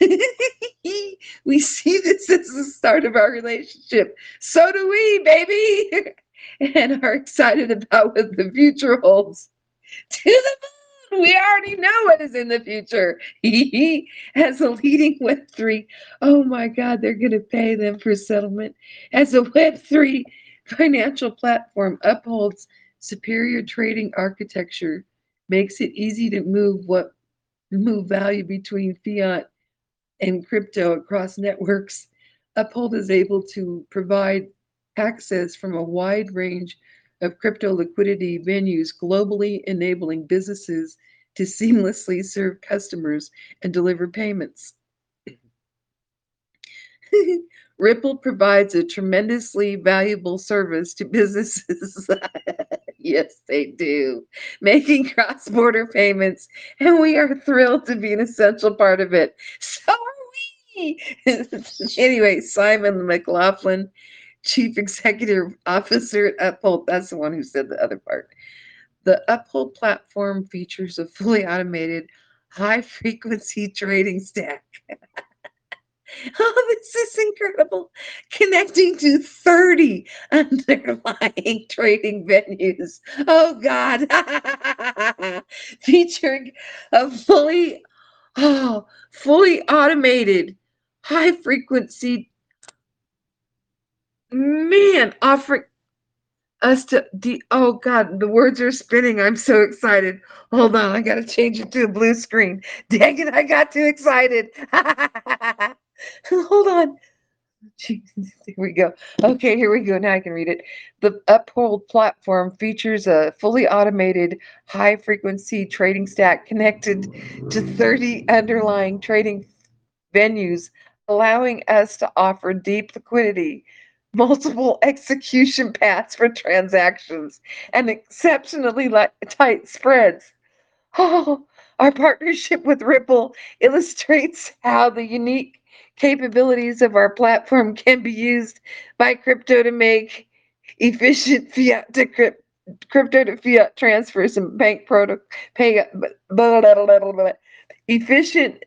S1: We see this as the start of our relationship. So do we, baby! And are excited about what the future holds. To the moon! We already know what is in the future. As a leading Web three, oh my God, they're going to pay them for settlement. As a Web three financial platform, Uphold's superior trading architecture makes it easy to move what move value between fiat and crypto across networks. Uphold is able to provide access from a wide range of crypto liquidity venues globally, enabling businesses to seamlessly serve customers and deliver payments. Ripple provides a tremendously valuable service to businesses. Yes, they do. Making cross-border payments, and we are thrilled to be an essential part of it. So are we. Anyway, Simon McLaughlin, Chief Executive Officer at Uphold, that's the one who said the other part. The Uphold platform features a fully automated high-frequency trading stack. Oh, this is incredible. Connecting to thirty underlying trading venues. Oh, God. Featuring a fully, oh, fully automated, high frequency, man, offering us to, de- oh, God, the words are spinning. I'm so excited. Hold on, I got to change it to a blue screen. Dang it, I got too excited. Hold on. Jesus, here we go. Okay, here we go. Now I can read it. The Uphold platform features a fully automated high frequency trading stack connected to thirty underlying trading venues, allowing us to offer deep liquidity, multiple execution paths for transactions, and exceptionally li- tight spreads. Oh, our partnership with Ripple illustrates how the unique capabilities of our platform can be used by crypto to make efficient fiat to crypt, crypto to fiat transfers and bank proto pay blah, blah, blah, blah, blah, efficient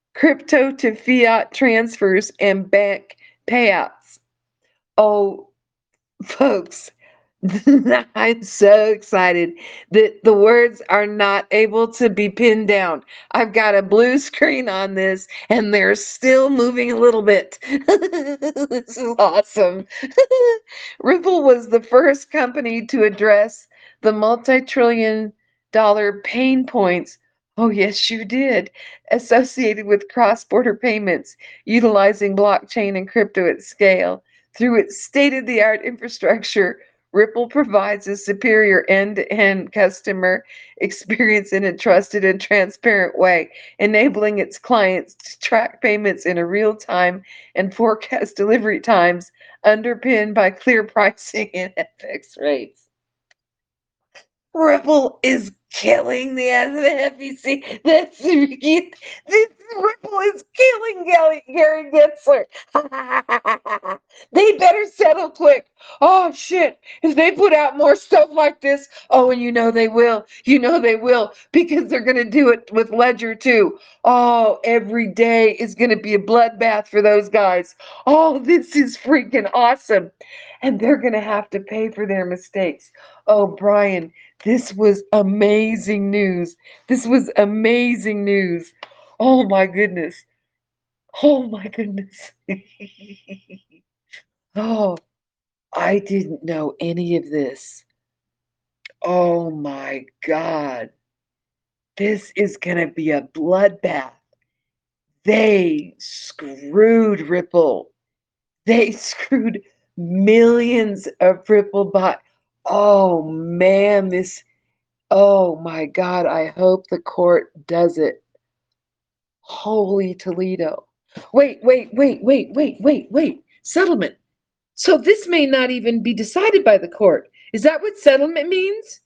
S1: crypto to fiat transfers and bank payouts. Oh, folks, I'm so excited that the words are not able to be pinned down. I've got a blue screen on this and they're still moving a little bit. This is awesome. Ripple was the first company to address the multi-trillion dollar pain points. Oh, yes, you did. Associated with cross-border payments utilizing blockchain and crypto at scale. Through its state-of-the-art infrastructure, Ripple provides a superior end-to-end customer experience in a trusted and transparent way, enabling its clients to track payments in a real time and forecast delivery times underpinned by clear pricing and F X rates. Ripple is killing the F E C. That's this Ripple is killing Gary, Gary Gensler. They better settle quick. Oh shit! If they put out more stuff like this, oh, and you know they will. You know they will because they're gonna do it with Ledger too. Oh, every day is gonna be a bloodbath for those guys. Oh, this is freaking awesome, and they're gonna have to pay for their mistakes. Oh, Brian. This was amazing news. This was amazing news. Oh my goodness. Oh my goodness. Oh, I didn't know any of this. Oh my God. This is going to be a bloodbath. They screwed Ripple. They screwed millions of Ripple bot. Oh man, this. Oh my God, I hope the court does it. Holy Toledo. Wait, wait, wait, wait, wait, wait, wait. Settlement. So this may not even be decided by the court. Is that what settlement means?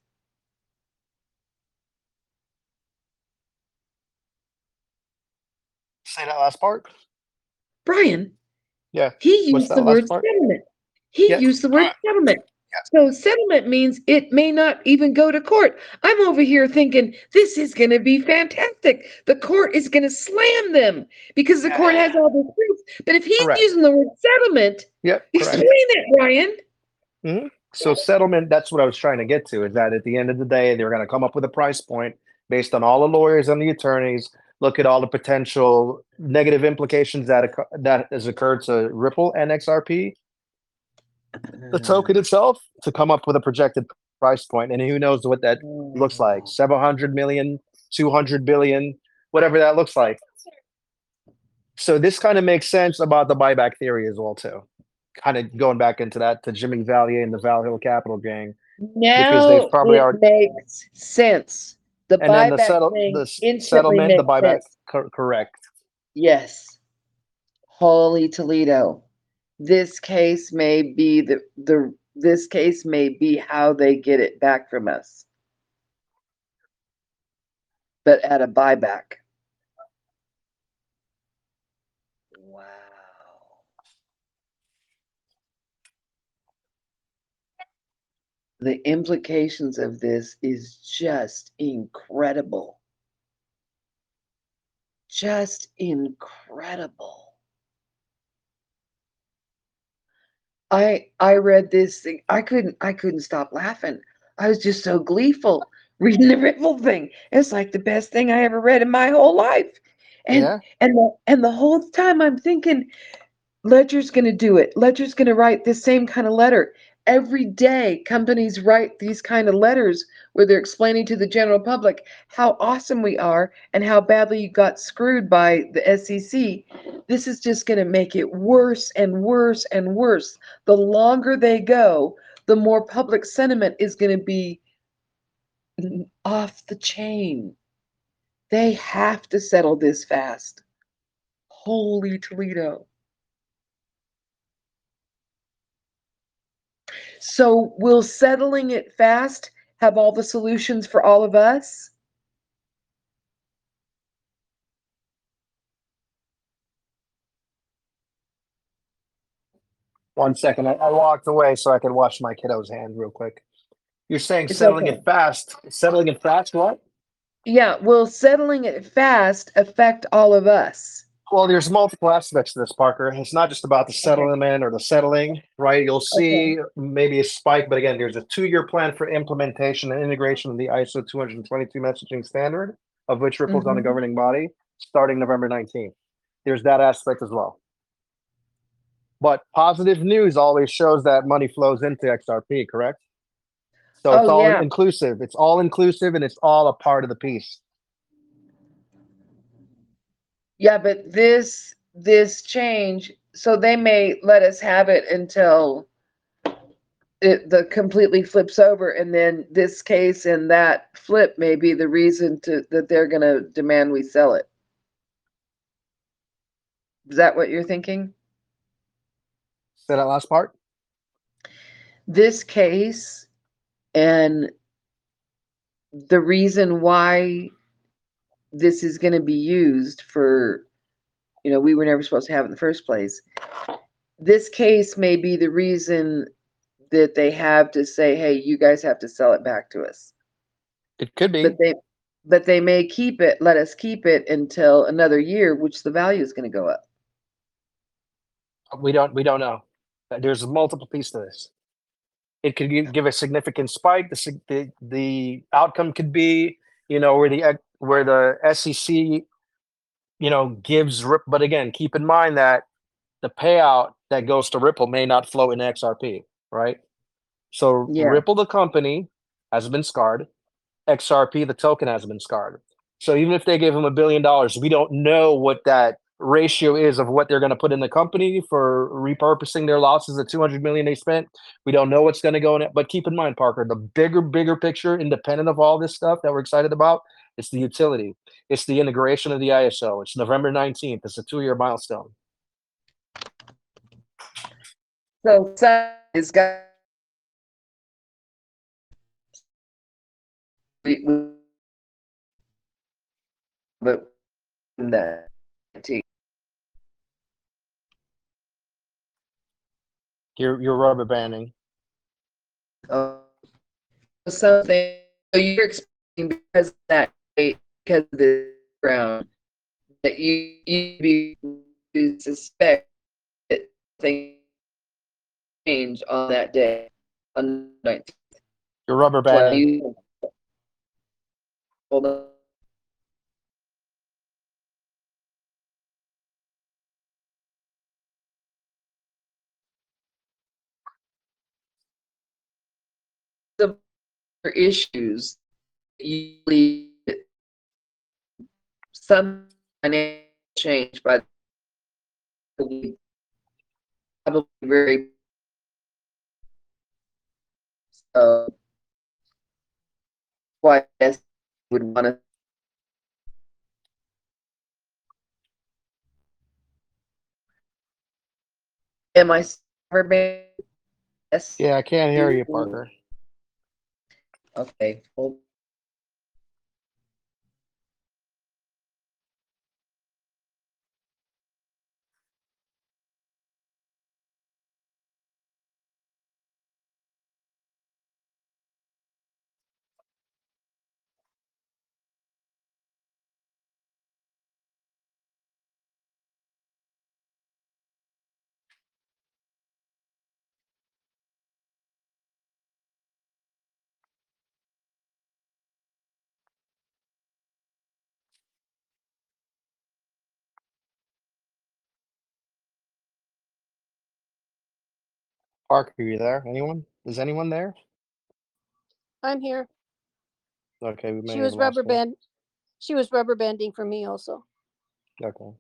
S7: Say that last part.
S1: Brian,
S7: Yeah.
S1: he
S7: What's
S1: used
S7: that
S1: the
S7: last
S1: word
S7: part?
S1: settlement. He
S7: Yeah.
S1: used the word
S7: Alright.
S1: settlement.
S7: Yeah.
S1: So settlement means it may not even go to court. I'm over here thinking this is going to be fantastic. The court is going to slam them because the
S7: Yeah.
S1: court has all the proof. But if he's
S7: Correct.
S1: using the word settlement,
S7: Yep.
S1: explain
S7: Correct.
S1: it, Brian.
S7: hmm So settlement, that's what I was trying to get to, is that at the end of the day, they're going to come up with a price point based on all the lawyers and the attorneys, look at all the potential negative implications that occur, that has occurred to Ripple and X R P, the token itself, to come up with a projected price point. And who knows what that looks like, seven hundred million, two hundred billion, whatever that looks like. So this kind of makes sense about the buyback theory as well, too. Kind of going back into that to Jimmy Valier and the Val Hill Capital gang, because they've
S1: Now
S7: probably
S1: it
S7: already,
S1: makes sense. The
S7: and then the
S1: buyback
S7: settle,
S1: thing
S7: the s-
S1: instantly
S7: settlement, the
S1: makes
S7: buyback,
S1: sense.
S7: cor- correct.
S1: Yes. Holy Toledo. This case may be the the this case may be how they get it back from us. But at a buyback. Wow. The implications of this is just incredible. Just incredible. I I read this thing. I couldn't I couldn't stop laughing. I was just so gleeful reading the Ripple thing. It's like the best thing I ever read in my whole life. And
S7: Yeah.
S1: and the and the whole time I'm thinking, Ledger's going to do it. Ledger's going to write this same kind of letter. Every day, companies write these kind of letters where they're explaining to the general public how awesome we are and how badly you got screwed by the S E C. This is just going to make it worse and worse and worse. The longer they go, the more public sentiment is going to be off the chain. They have to settle this fast. Holy Toledo. So will settling it fast have all the solutions for all of us?
S7: One second. I, I walked away so I could wash my kiddo's hand real quick. You're saying
S1: It's
S7: settling
S1: okay.
S7: it fast. Settling it fast, what?
S1: Yeah, will settling it fast affect all of us?
S7: Well, there's multiple aspects to this, Parker. It's not just about the settlement or the settling, right? You'll see maybe a spike, but again, there's a two-year plan for implementation and integration of the I S O two twenty-two messaging standard, of which Ripple's on the
S1: Mhm.
S7: governing body, starting November nineteenth. There's that aspect as well. But positive news always shows that money flows into X R P, correct? So it's
S1: Oh,
S7: all
S1: yeah.
S7: inclusive. It's all inclusive and it's all a part of the piece.
S1: Yeah, but this this change, so they may let us have it until it the completely flips over, and then this case and that flip may be the reason to that they're gonna demand we sell it. Is that what you're thinking?
S7: Say that last part.
S1: This case and the reason why this is gonna be used for, you know, we were never supposed to have it in the first place. This case may be the reason that they have to say, hey, you guys have to sell it back to us.
S7: It could be.
S1: But they but they may keep it, let us keep it until another year, which the value is gonna go up.
S7: We don't we don't know. There's multiple pieces to this. It could gi- give a significant spike. The sig- the, the outcome could be, you know, where the ec- where the S E C, you know, gives Rip. But again, keep in mind that the payout that goes to Ripple may not flow in X R P, right? So
S1: Yeah.
S7: Ripple, the company, has been scarred. X R P, the token, has been scarred. So even if they gave them a billion dollars, we don't know what that ratio is of what they're going to put in the company for repurposing their losses. The two hundred million they spent, we don't know what's going to go in it. But keep in mind, Parker, the bigger, bigger picture, independent of all this stuff that we're excited about, it's the utility. It's the integration of the I S O. It's November nineteenth. It's a two-year milestone.
S1: So some is got we- we- but that
S7: You're you're rubber banding.
S1: uh, something so you're expecting because of that date, because of the ground that you you be to suspect that things change on that day on the nineteenth.
S7: You're rubber
S1: That's why
S7: banding.
S1: you hold on. The issues usually some financial change, but probably very so why I guess would want to. Am I rubber band? Yes.
S7: Yeah, I can't hear you, Parker.
S1: Okay. Hold
S7: Parker, are you there? Anyone? Is anyone there?
S3: I'm here.
S7: Okay, we may
S3: She
S7: have
S3: was
S7: lost
S3: rubber
S7: her.
S3: band. She was rubber banding for me also.
S7: Okay.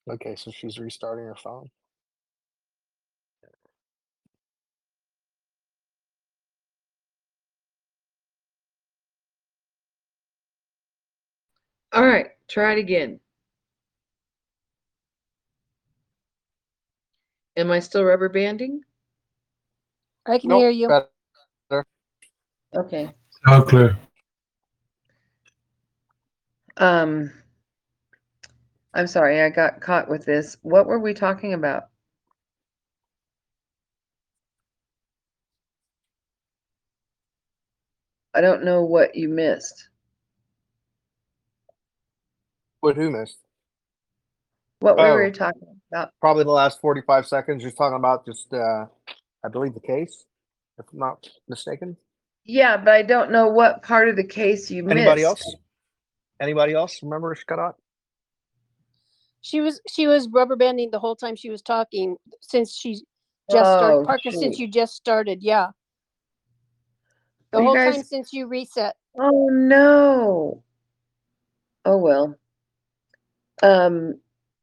S7: Okay, so she's restarting her phone.
S1: All right, try it again. Am I still rubber banding?
S3: I can
S7: Nope,
S3: hear you.
S7: better.
S1: Okay.
S10: All clear.
S1: Um, I'm sorry, I got caught with this. What were we talking about? I don't know what you missed.
S7: What who missed?
S1: What we
S7: Oh.
S1: were talking about.
S7: Probably the last forty-five seconds. You're talking about just, uh, I believe the case, if I'm not mistaken.
S1: Yeah, but I don't know what part of the case you
S7: Anybody
S1: missed.
S7: else? Anybody else remember Scott?
S3: She was she was rubber banding the whole time she was talking since she just started.
S1: Oh,
S3: Parker, since
S1: shoot.
S3: you just started, yeah. The
S1: Are you
S3: whole
S1: guys-
S3: time since you reset.
S1: Oh no. Oh well. Um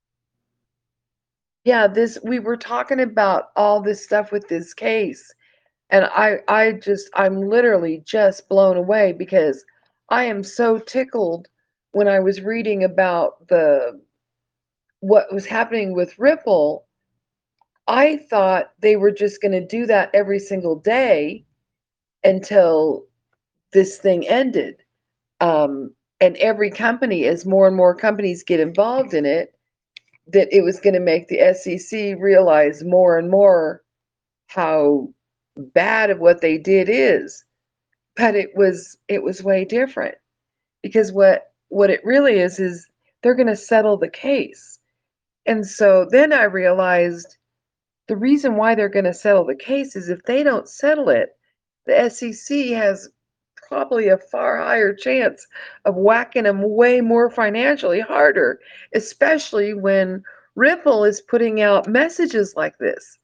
S1: yeah, this we were talking about all this stuff with this case. And I I just I'm literally just blown away because I am so tickled when I was reading about the what was happening with Ripple. I thought they were just going to do that every single day until this thing ended. Um, and every company, as more and more companies get involved in it, that it was going to make the S E C realize more and more how bad of what they did is. But it was it was way different because what what it really is is they're going to settle the case. And so then I realized the reason why they're going to settle the case is if they don't settle it, the S E C has probably a far higher chance of whacking them way more financially harder, especially when Ripple is putting out messages like this.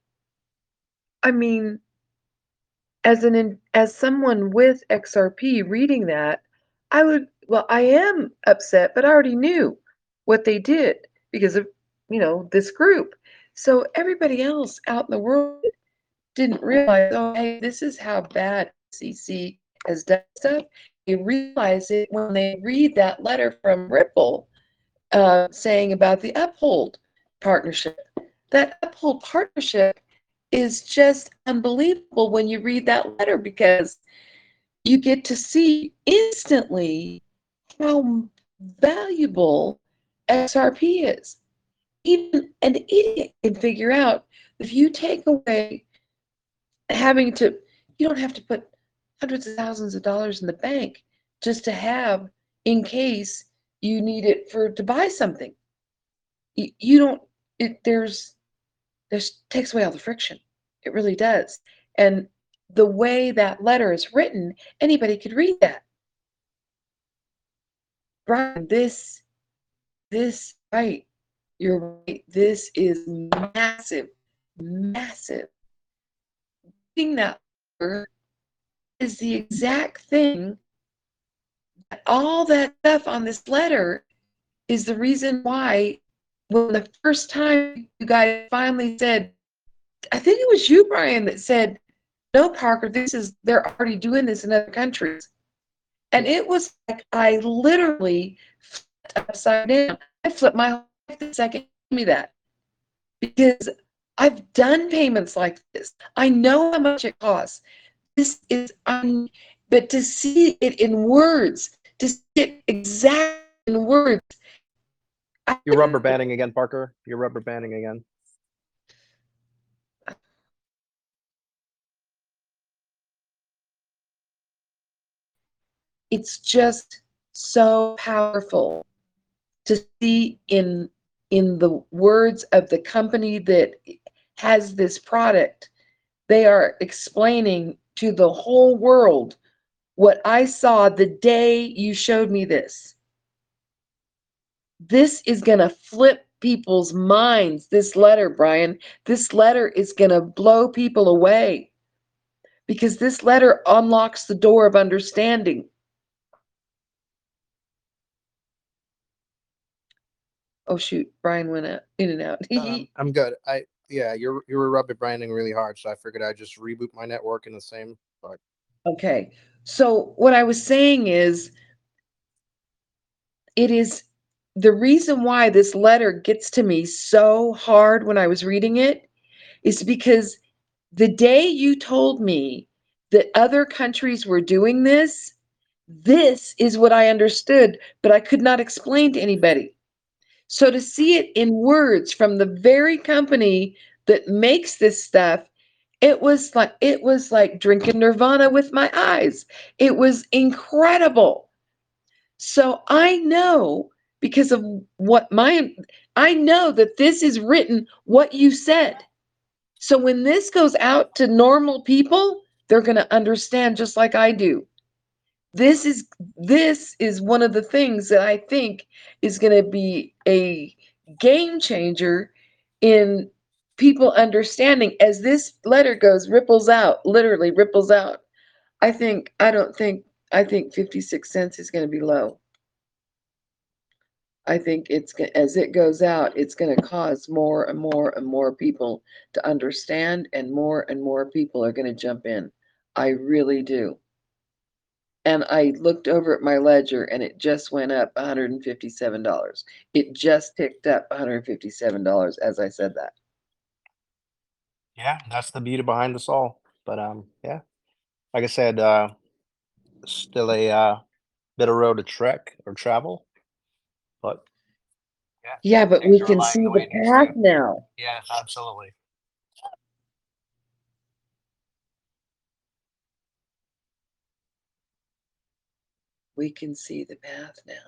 S1: I mean, as an as someone with X R P reading that, I would well, I am upset, but I already knew what they did because of, you know, this group. So everybody else out in the world didn't realize, oh, hey, this is how bad C C has done stuff. They realize it when they read that letter from Ripple uh, saying about the Uphold partnership. That Uphold partnership is just unbelievable when you read that letter because you get to see instantly how valuable X R P is. Even an idiot can figure out if you take away having to, you don't have to put hundreds of thousands of dollars in the bank just to have in case you need it for to buy something. You, you don't, it, there's, there's takes away all the friction. It really does. And the way that letter is written, anybody could read that. Brian, this, this, right, you're right. This is massive, massive. Reading that letter is the exact thing. All that stuff on this letter is the reason why when the first time you guys finally said, I think it was you, Brian, that said, no, Parker, this is, they're already doing this in other countries. And it was like I literally flipped upside down. I flipped my whole life the second you told me that. Because I've done payments like this. I know how much it costs. This is, un- but to see it in words, to see it exactly in words. I-
S7: You're rubber banding again, Parker. You're rubber banding again.
S1: It's just so powerful to see in in the words of the company that has this product. They are explaining to the whole world what I saw the day you showed me this. This is going to flip people's minds, this letter, Brian. This letter is going to blow people away because this letter unlocks the door of understanding. Oh shoot, Brian went out in and out.
S7: Um, I'm good. I yeah, you're you were rubber banding really hard, so I figured I'd just reboot my network in the same. But
S1: Okay. So what I was saying is it is the reason why this letter gets to me so hard when I was reading it is because the day you told me that other countries were doing this, this is what I understood, but I could not explain to anybody. So to see it in words from the very company that makes this stuff, it was like it was like drinking Nirvana with my eyes. It was incredible. So I know because of what my I know that this is written what you said. So when this goes out to normal people, they're going to understand just like I do. This is this is one of the things that I think is going to be a game changer in people understanding as this letter goes ripples out, literally ripples out. I think I don't think I think fifty-six cents is going to be low. I think it's go- as it goes out, it's going to cause more and more and more people to understand, and more and more people are going to jump in. I really do. And I looked over at my ledger and it just went up one hundred fifty-seven dollars. It just ticked up one hundred fifty-seven dollars as I said that.
S7: yeah, that's the beauty behind us all. But um, yeah, like I said, uh, still a uh, bit of road to trek or travel, but yeah,
S1: Yeah, but
S7: things
S1: we
S7: are
S1: can
S7: aligning
S1: see
S7: the
S1: the
S7: way it needs
S1: path
S7: to.
S1: now.
S7: Yeah, absolutely.
S1: We can see the path now.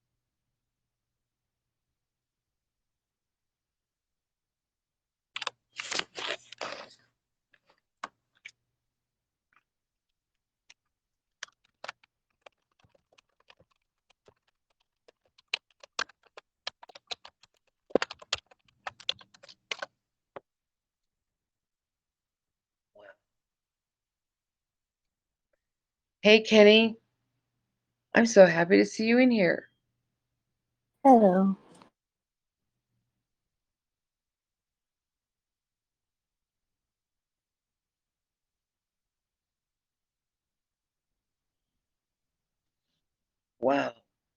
S1: Hey, Kenny, I'm so happy to see you in here.
S3: Hello.
S1: Wow.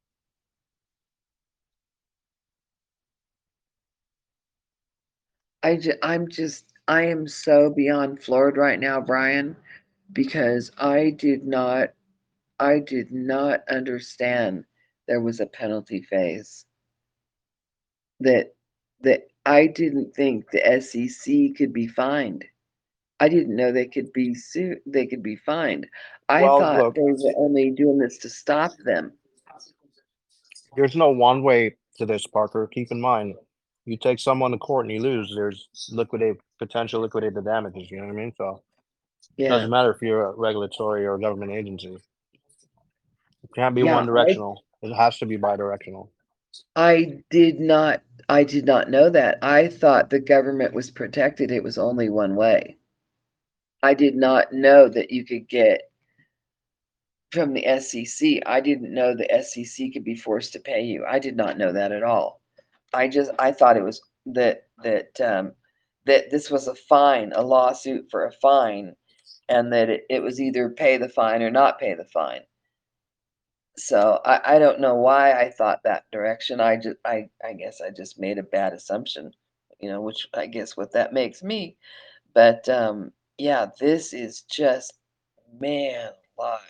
S1: I ju- I'm just, I am so beyond floored right now, Brian, because I did not, I did not understand there was a penalty phase. That, that I didn't think the S E C could be fined. I didn't know they could be sued, they could be fined. I
S7: Well,
S1: thought
S7: look,
S1: they were only doing this to stop them.
S7: there's no one way to this, Parker. Keep in mind, you take someone to court and you lose, there's liquidate potential liquidated damages. You know what I mean? So it
S1: Yeah.
S7: doesn't matter if you're a regulatory or government agency. It can't be
S1: Yeah,
S7: one
S1: I
S7: directional. It has to be bi-directional.
S1: I did not I did not know that. I thought the government was protected. It was only one way. I did not know that you could get from the S E C. I didn't know the S E C could be forced to pay you. I did not know that at all. I just I thought it was that that um that this was a fine, a lawsuit for a fine, and that it, it was either pay the fine or not pay the fine. So I, I don't know why I thought that direction. I just I, I guess I just made a bad assumption, you know, which I guess what that makes me. But um yeah, this is just man alive.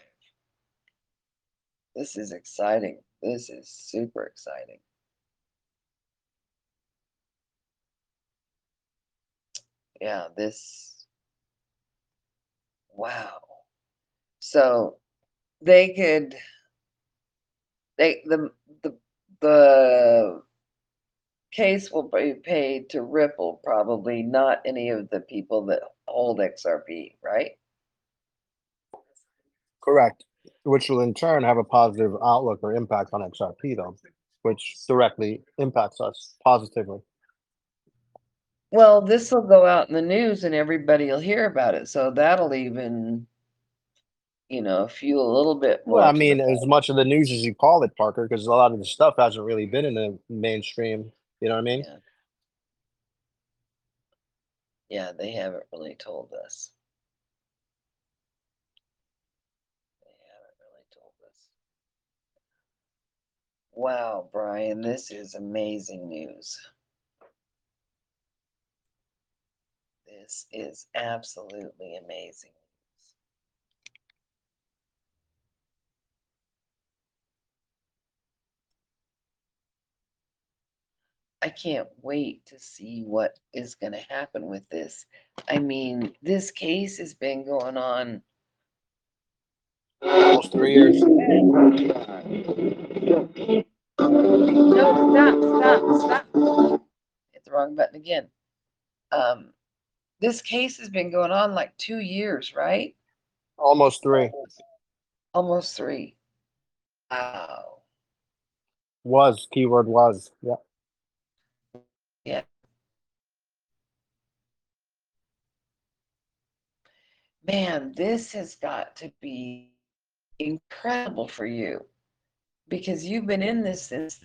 S1: This is exciting. This is super exciting. Yeah, this wow. So they could they the the the case will be paid to Ripple, probably not any of the people that hold X R P, right?
S7: Correct. Which will in turn have a positive outlook or impact on X R P, though, which directly impacts us positively.
S1: Well, this will go out in the news and everybody will hear about it. So that'll even, you know, fuel a little bit
S7: Well,
S1: more
S7: I
S1: to the
S7: mean, as much of the news as you call it, Parker, because a lot of the stuff hasn't really been in the mainstream. You know what I mean?
S1: Yeah. Yeah, they haven't really told us. They haven't really told us. Wow, Brian, this is amazing news. This is absolutely amazing news. I can't wait to see what is going to happen with this. I mean, this case has been going on.
S7: Almost three years.
S1: No, stop, stop, stop. Hit the wrong button again. Um, this case has been going on like two years, right?
S7: Almost three.
S1: Almost three. Wow.
S7: Was, keyword was. Yeah.
S1: Yeah. Man, this has got to be incredible for you because you've been in this since.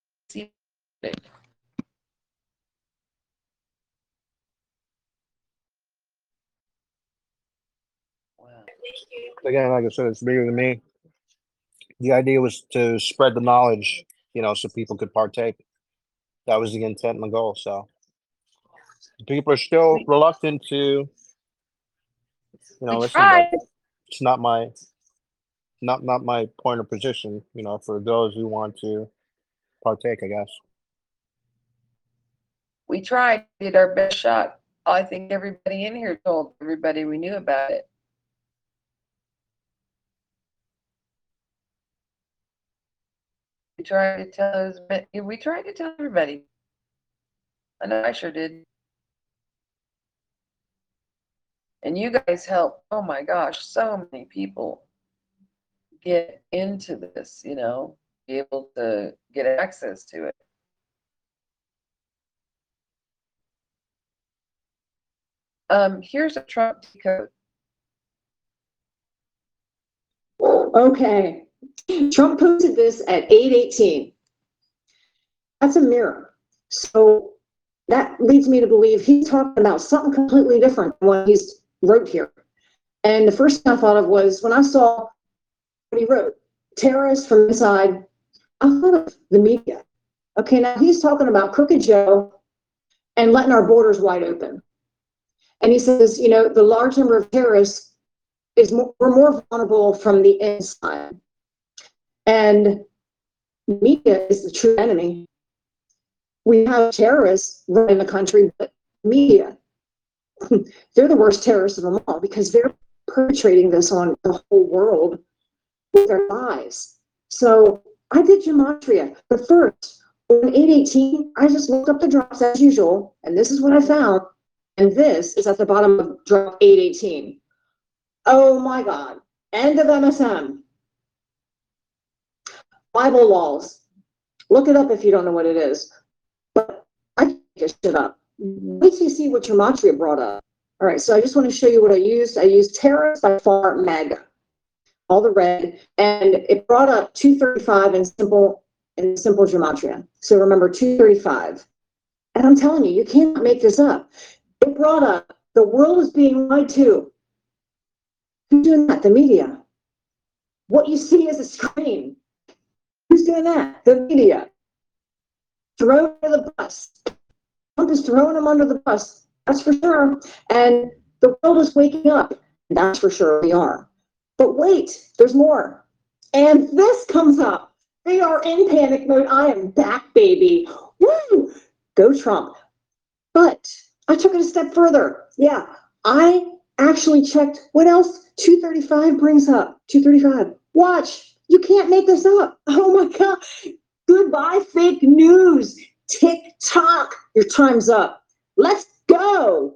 S1: Wow.
S7: Again, like I said, it's bigger than me. The idea was to spread the knowledge, you know, so people could partake. That was the intent and the goal. So people are still reluctant to, you know,
S1: We
S7: listen,
S1: tried.
S7: but it's not my, not not my point of position. You know, for those who want to partake, I guess.
S1: We tried, did our best shot. I think everybody in here told everybody we knew about it. We tried to tell us, we tried to tell everybody. I know I sure did. And you guys helped, oh my gosh, so many people get into this, you know, be able to get access to it. Um, here's a Trump code.
S10: Okay. Trump posted this at eight eighteen. That's a mirror. So that leads me to believe he's talking about something completely different than what he's wrote here. And the first thing I thought of was when I saw what he wrote, terrorists from inside, I thought of the media. Okay, now he's talking about Crooked Joe and letting our borders wide open. And he says, you know, the large number of terrorists is more, we're more vulnerable from the inside. And media is the true enemy. We have terrorists running the country, but media, they're the worst terrorists of them all because they're perpetrating this on the whole world with their lies. So I did gematria. But first, on eight eighteen, I just looked up the drops as usual, and this is what I found. And this is at the bottom of drop eight eighteen. Oh my God. End of M S M. Bible laws. Look it up if you don't know what it is. But I can get shit up. Wait till you see what gematria brought up. All right, so I just want to show you what I used. I used Terrace by Far Mega, all the red, and it brought up two thirty-five in simple in simple gematria. So remember two thirty-five. And I'm telling you, you can't make this up. It brought up the world is being lied to. Who's doing that? The media. What you see is a screen. Who's doing that? The media. Throw under the bus. Trump is throwing them under the bus. That's for sure. And the world is waking up. That's for sure we are. But wait, there's more. And this comes up. They are in panic mode. I am back, baby. Woo! Go Trump. But I took it a step further. Yeah, I actually checked what else two thirty-five brings up. two thirty-five. Watch. You can't make this up. Oh my God. Goodbye, fake news. TikTok. Your time's up. Let's go.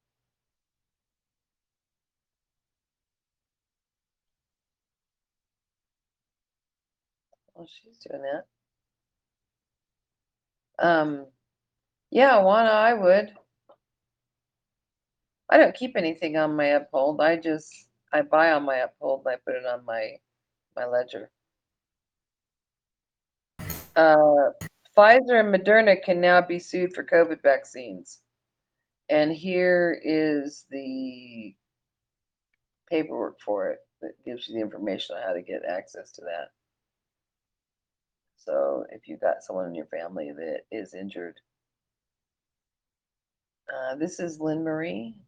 S1: Well, she's doing that. Um, yeah, Juana, I would. I don't keep anything on my Uphold. I just I buy on my Uphold and I put it on my my ledger. Uh, Pfizer and Moderna can now be sued for COVID vaccines. And here is the paperwork for it that gives you the information on how to get access to that. So if you've got someone in your family that is injured. Uh, this is Lynn Marie.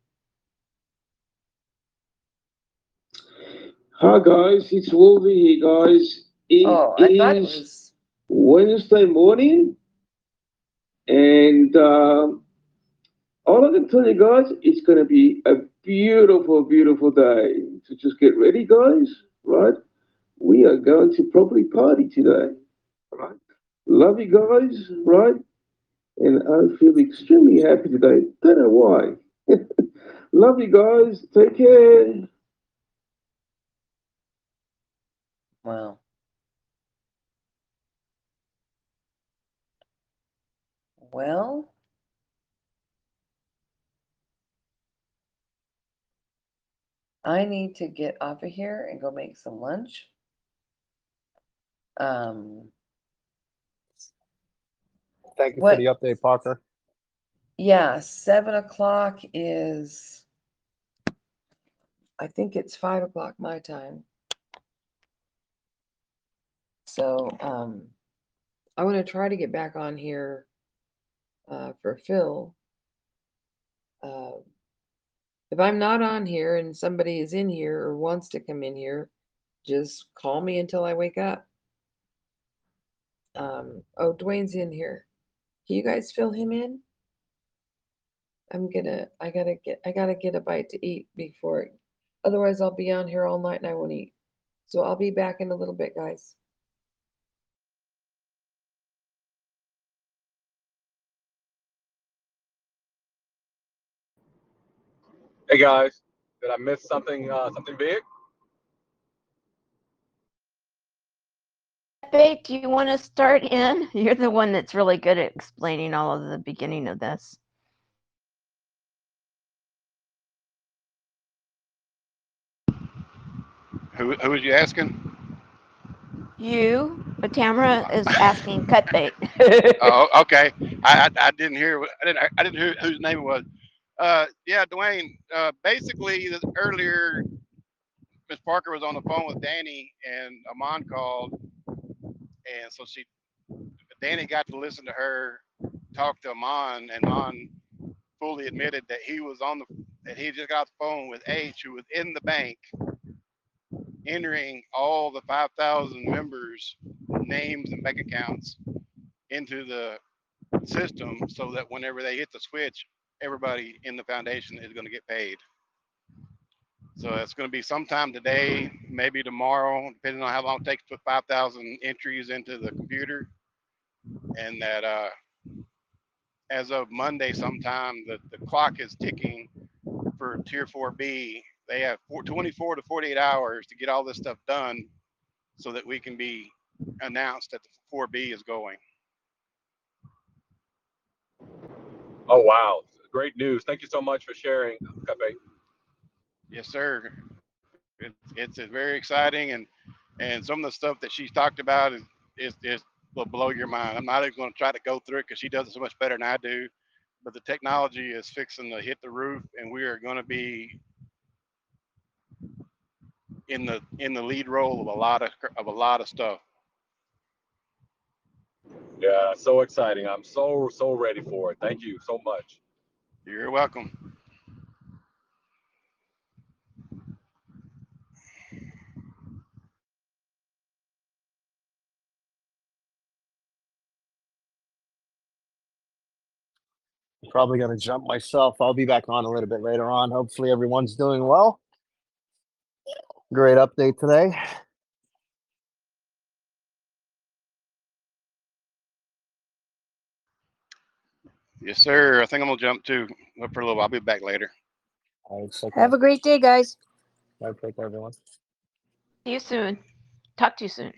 S11: Hi guys, it's Wolvie here, guys. It
S1: Oh, I thought it
S11: is
S1: was.
S11: Wednesday morning, and um, all I can tell you guys, it's going to be a beautiful, beautiful day. So just get ready, guys. Right? We are going to properly party today. Right? Love you guys. Right? And I feel extremely happy today. Don't know why. Love you guys. Take care.
S1: Wow. Well, I need to get off of here and go make some lunch. Um,
S7: Thank you
S1: what?
S7: for the update, Parker.
S1: Yeah, seven o'clock is, I think it's five o'clock my time. So, um, I want to try to get back on here uh, for Phil. Uh, if I'm not on here and somebody is in here or wants to come in here, just call me until I wake up. Um, oh, Dwayne's in here. Can you guys fill him in? I'm gonna, I gotta get, I gotta get a bite to eat before, otherwise I'll be on here all night and I won't eat. So I'll be back in a little bit, guys.
S12: Hey guys, did I miss something? Uh, something big?
S13: Babe, do you want to start in? You're the one that's really good at explaining all of the beginning of this.
S2: Who who was you asking?
S13: You, but Tamara is asking cut bait.
S2: Oh, okay. I, I I didn't hear. I didn't I didn't hear whose name it was. Uh, yeah, Dwayne. Uh, basically, this, earlier, Miss Parker was on the phone with Danny, and Amon called, and so she, Danny got to listen to her talk to Amon, and Amon fully admitted that he was on the, that he just got off the phone with H, who was in the bank, entering all the five thousand members' names and bank accounts into the system so that whenever they hit the switch, everybody in the foundation is going to get paid. So it's going to be sometime today, maybe tomorrow, depending on how long it takes to put five thousand entries into the computer. And that uh, as of Monday sometime, the, the clock is ticking for Tier four B. They have twenty-four to forty-eight hours to get all this stuff done so that we can be announced that the four B is going.
S12: Oh wow, great news! Thank you so much for sharing, Cafe.
S2: Yes, sir. It's it's very exciting, and and some of the stuff that she's talked about is is, is will blow your mind. I'm not even going to try to go through it because she does it so much better than I do. But the technology is fixing to hit the roof, and we are going to be in the in the lead role of a lot of of a lot of stuff.
S12: Yeah, so exciting! I'm so so ready for it. Thank you so much.
S2: You're welcome.
S7: Probably going to jump myself. I'll be back on a little bit later on. Hopefully everyone's doing well. Great update today.
S2: Yes, sir. I think I'm gonna jump too up for a little while. I'll be back later.
S7: All right, so
S3: Have a great day, guys.
S7: Bye, take care, everyone.
S13: See you soon. Talk to you soon.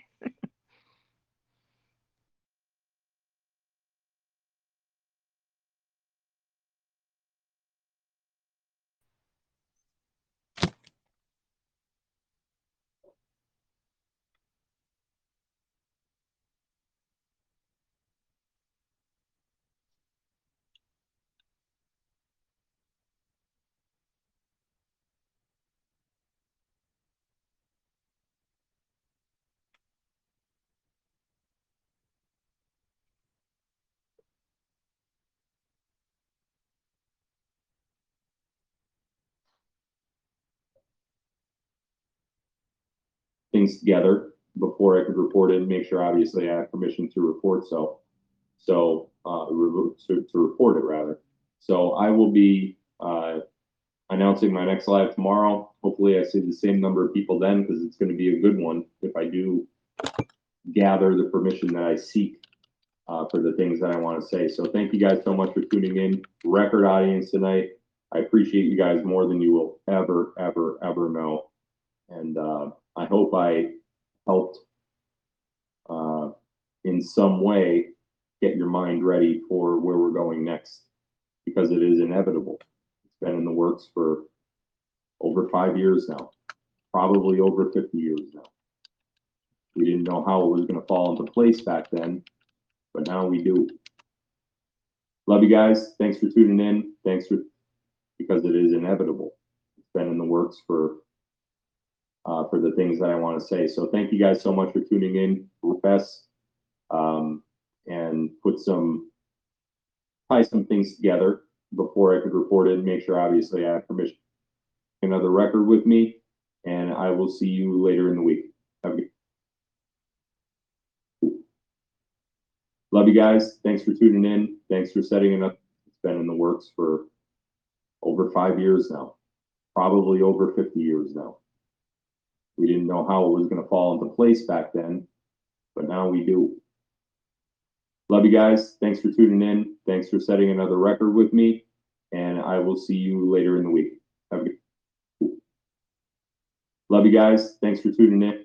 S14: things together before I could report it and make sure, obviously, I have permission to report so. So, uh, re- to, to report it rather. So I will be uh, announcing my next live tomorrow. Hopefully, I see the same number of people then, because it's going to be a good one if I do gather the permission that I seek uh, for the things that I want to say. So thank you guys so much for tuning in. Record audience tonight. I appreciate you guys more than you will ever, ever, ever know. And uh, I hope I helped uh, in some way get your mind ready for where we're going next, because it is inevitable. It's been in the works for over five years now, probably over fifty years now. We didn't know how it was going to fall into place back then, but now we do. Love you guys. Thanks for tuning in. Thanks for, because it is inevitable. It's been in the works for uh, for the things that I want to say. So thank you guys so much for tuning in. Best, um, and put some, tie some things together before I could report it and make sure, obviously, I have permission. Another record with me, and I will see you later in the week. Have a good. Love you guys. Thanks for tuning in. Thanks for setting it up. It's been in the works for over five years now, probably over fifty years now. We didn't know how it was going to fall into place back then, but now we do. Love you guys. Thanks for tuning in. Thanks for setting another record with me, and I will see you later in the week. Have a good. Love you guys. Thanks for tuning in.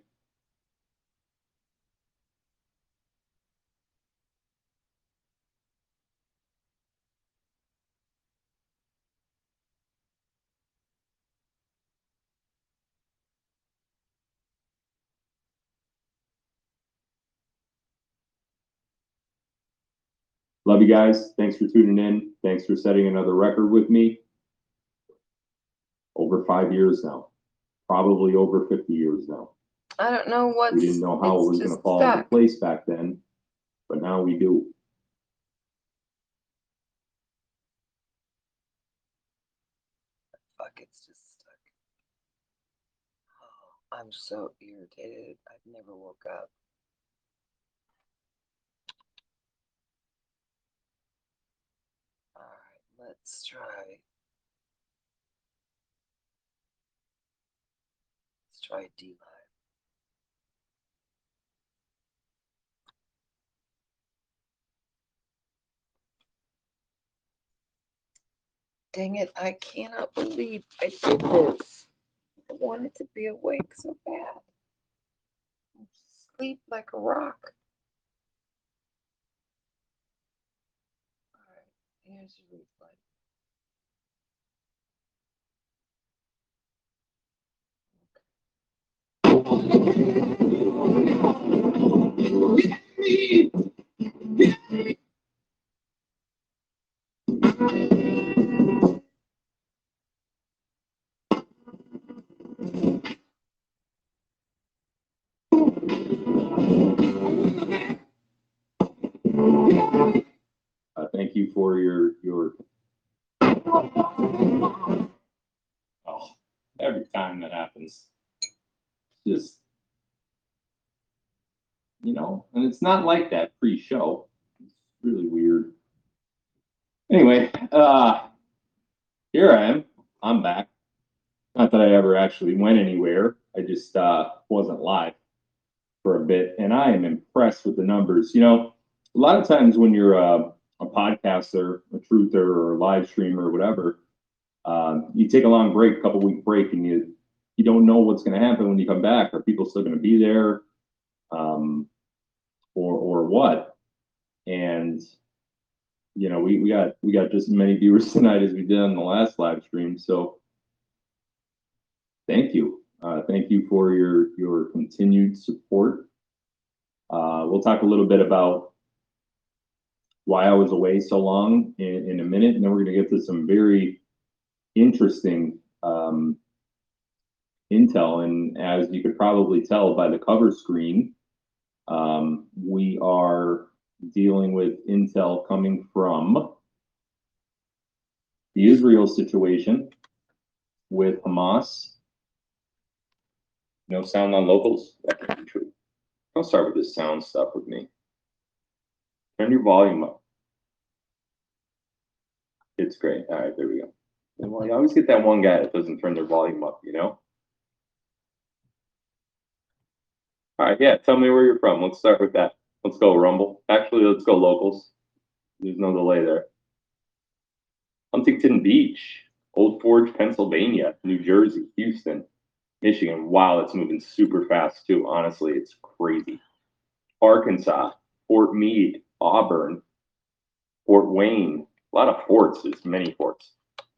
S14: Love you guys. Thanks for tuning in. Thanks for setting another record with me. Over five years now, probably over fifty years now.
S1: I don't know what's.
S14: We didn't know how it
S1: it's
S14: was going to
S1: just
S14: fall into
S1: stuck.
S14: place back then, but now we do.
S1: Fuck, it's just stuck. Oh, I'm so irritated. I've never woke up. All right, let's try. Let's try D Live. Dang it, I cannot believe I did this. I wanted to be awake so bad. Sleep like a rock. All right, here's your replay.
S14: Uh, thank you for your your. Oh, every time that happens, just, you know, and it's not like that pre-show. It's really weird. Anyway, uh, here I am. I'm back. Not that I ever actually went anywhere. I just uh, wasn't live for a bit, and I am impressed with the numbers. You know, a lot of times when you're a, a podcaster, a truther, or a live streamer, or whatever, um, you take a long break, a couple week break, and you you don't know what's going to happen when you come back. Are people still going to be there, um, or or what? And you know, we we got we got just as many viewers tonight as we did on the last live stream. So thank you, uh, thank you for your your continued support. Uh, we'll talk a little bit about why I was away so long in, in a minute, and then we're going to get to some very interesting um, intel. And as you could probably tell by the cover screen, um, we are dealing with intel coming from the Israel situation with Hamas No sound on locals? That can't be true. Don't start with this sound stuff with me. Turn your volume up. It's great. All right, there we go. Well, you always get that one guy that doesn't turn their volume up, you know? All right, yeah, tell me where you're from. Let's start with that. Let's go Rumble. Actually, let's go locals. There's no delay there. Huntington Beach, Old Forge, Pennsylvania, New Jersey, Houston, Michigan. Wow, it's moving super fast too. Honestly, it's crazy. Arkansas, Fort Meade, Auburn, Fort Wayne. A lot of forts. There's many forts.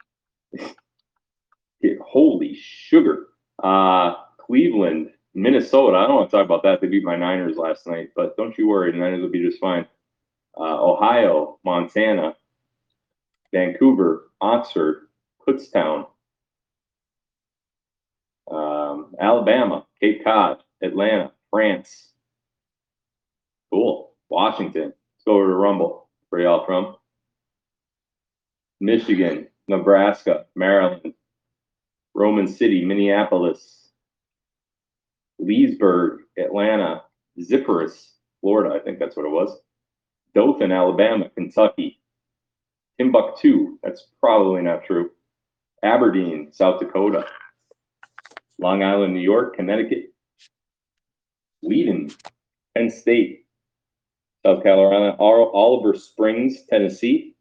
S14: Holy sugar. Uh, Cleveland, Minnesota. I don't want to talk about that. They beat my Niners last night, but don't you worry. The Niners will be just fine. Uh, Ohio, Montana, Vancouver, Oxford, Kutztown, um, Alabama, Cape Cod, Atlanta, France. Cool. Washington. Let's go over to Rumble. Where y'all from? Michigan, Nebraska, Maryland, Roman City, Minneapolis, Leesburg, Atlanta, Zipporus, Florida. I think that's what it was. Dothan, Alabama, Kentucky, Timbuktu. That's probably not true. Aberdeen, South Dakota, Long Island, New York, Connecticut, Wheaton, Penn State, South Carolina, Oliver Springs, Tennessee,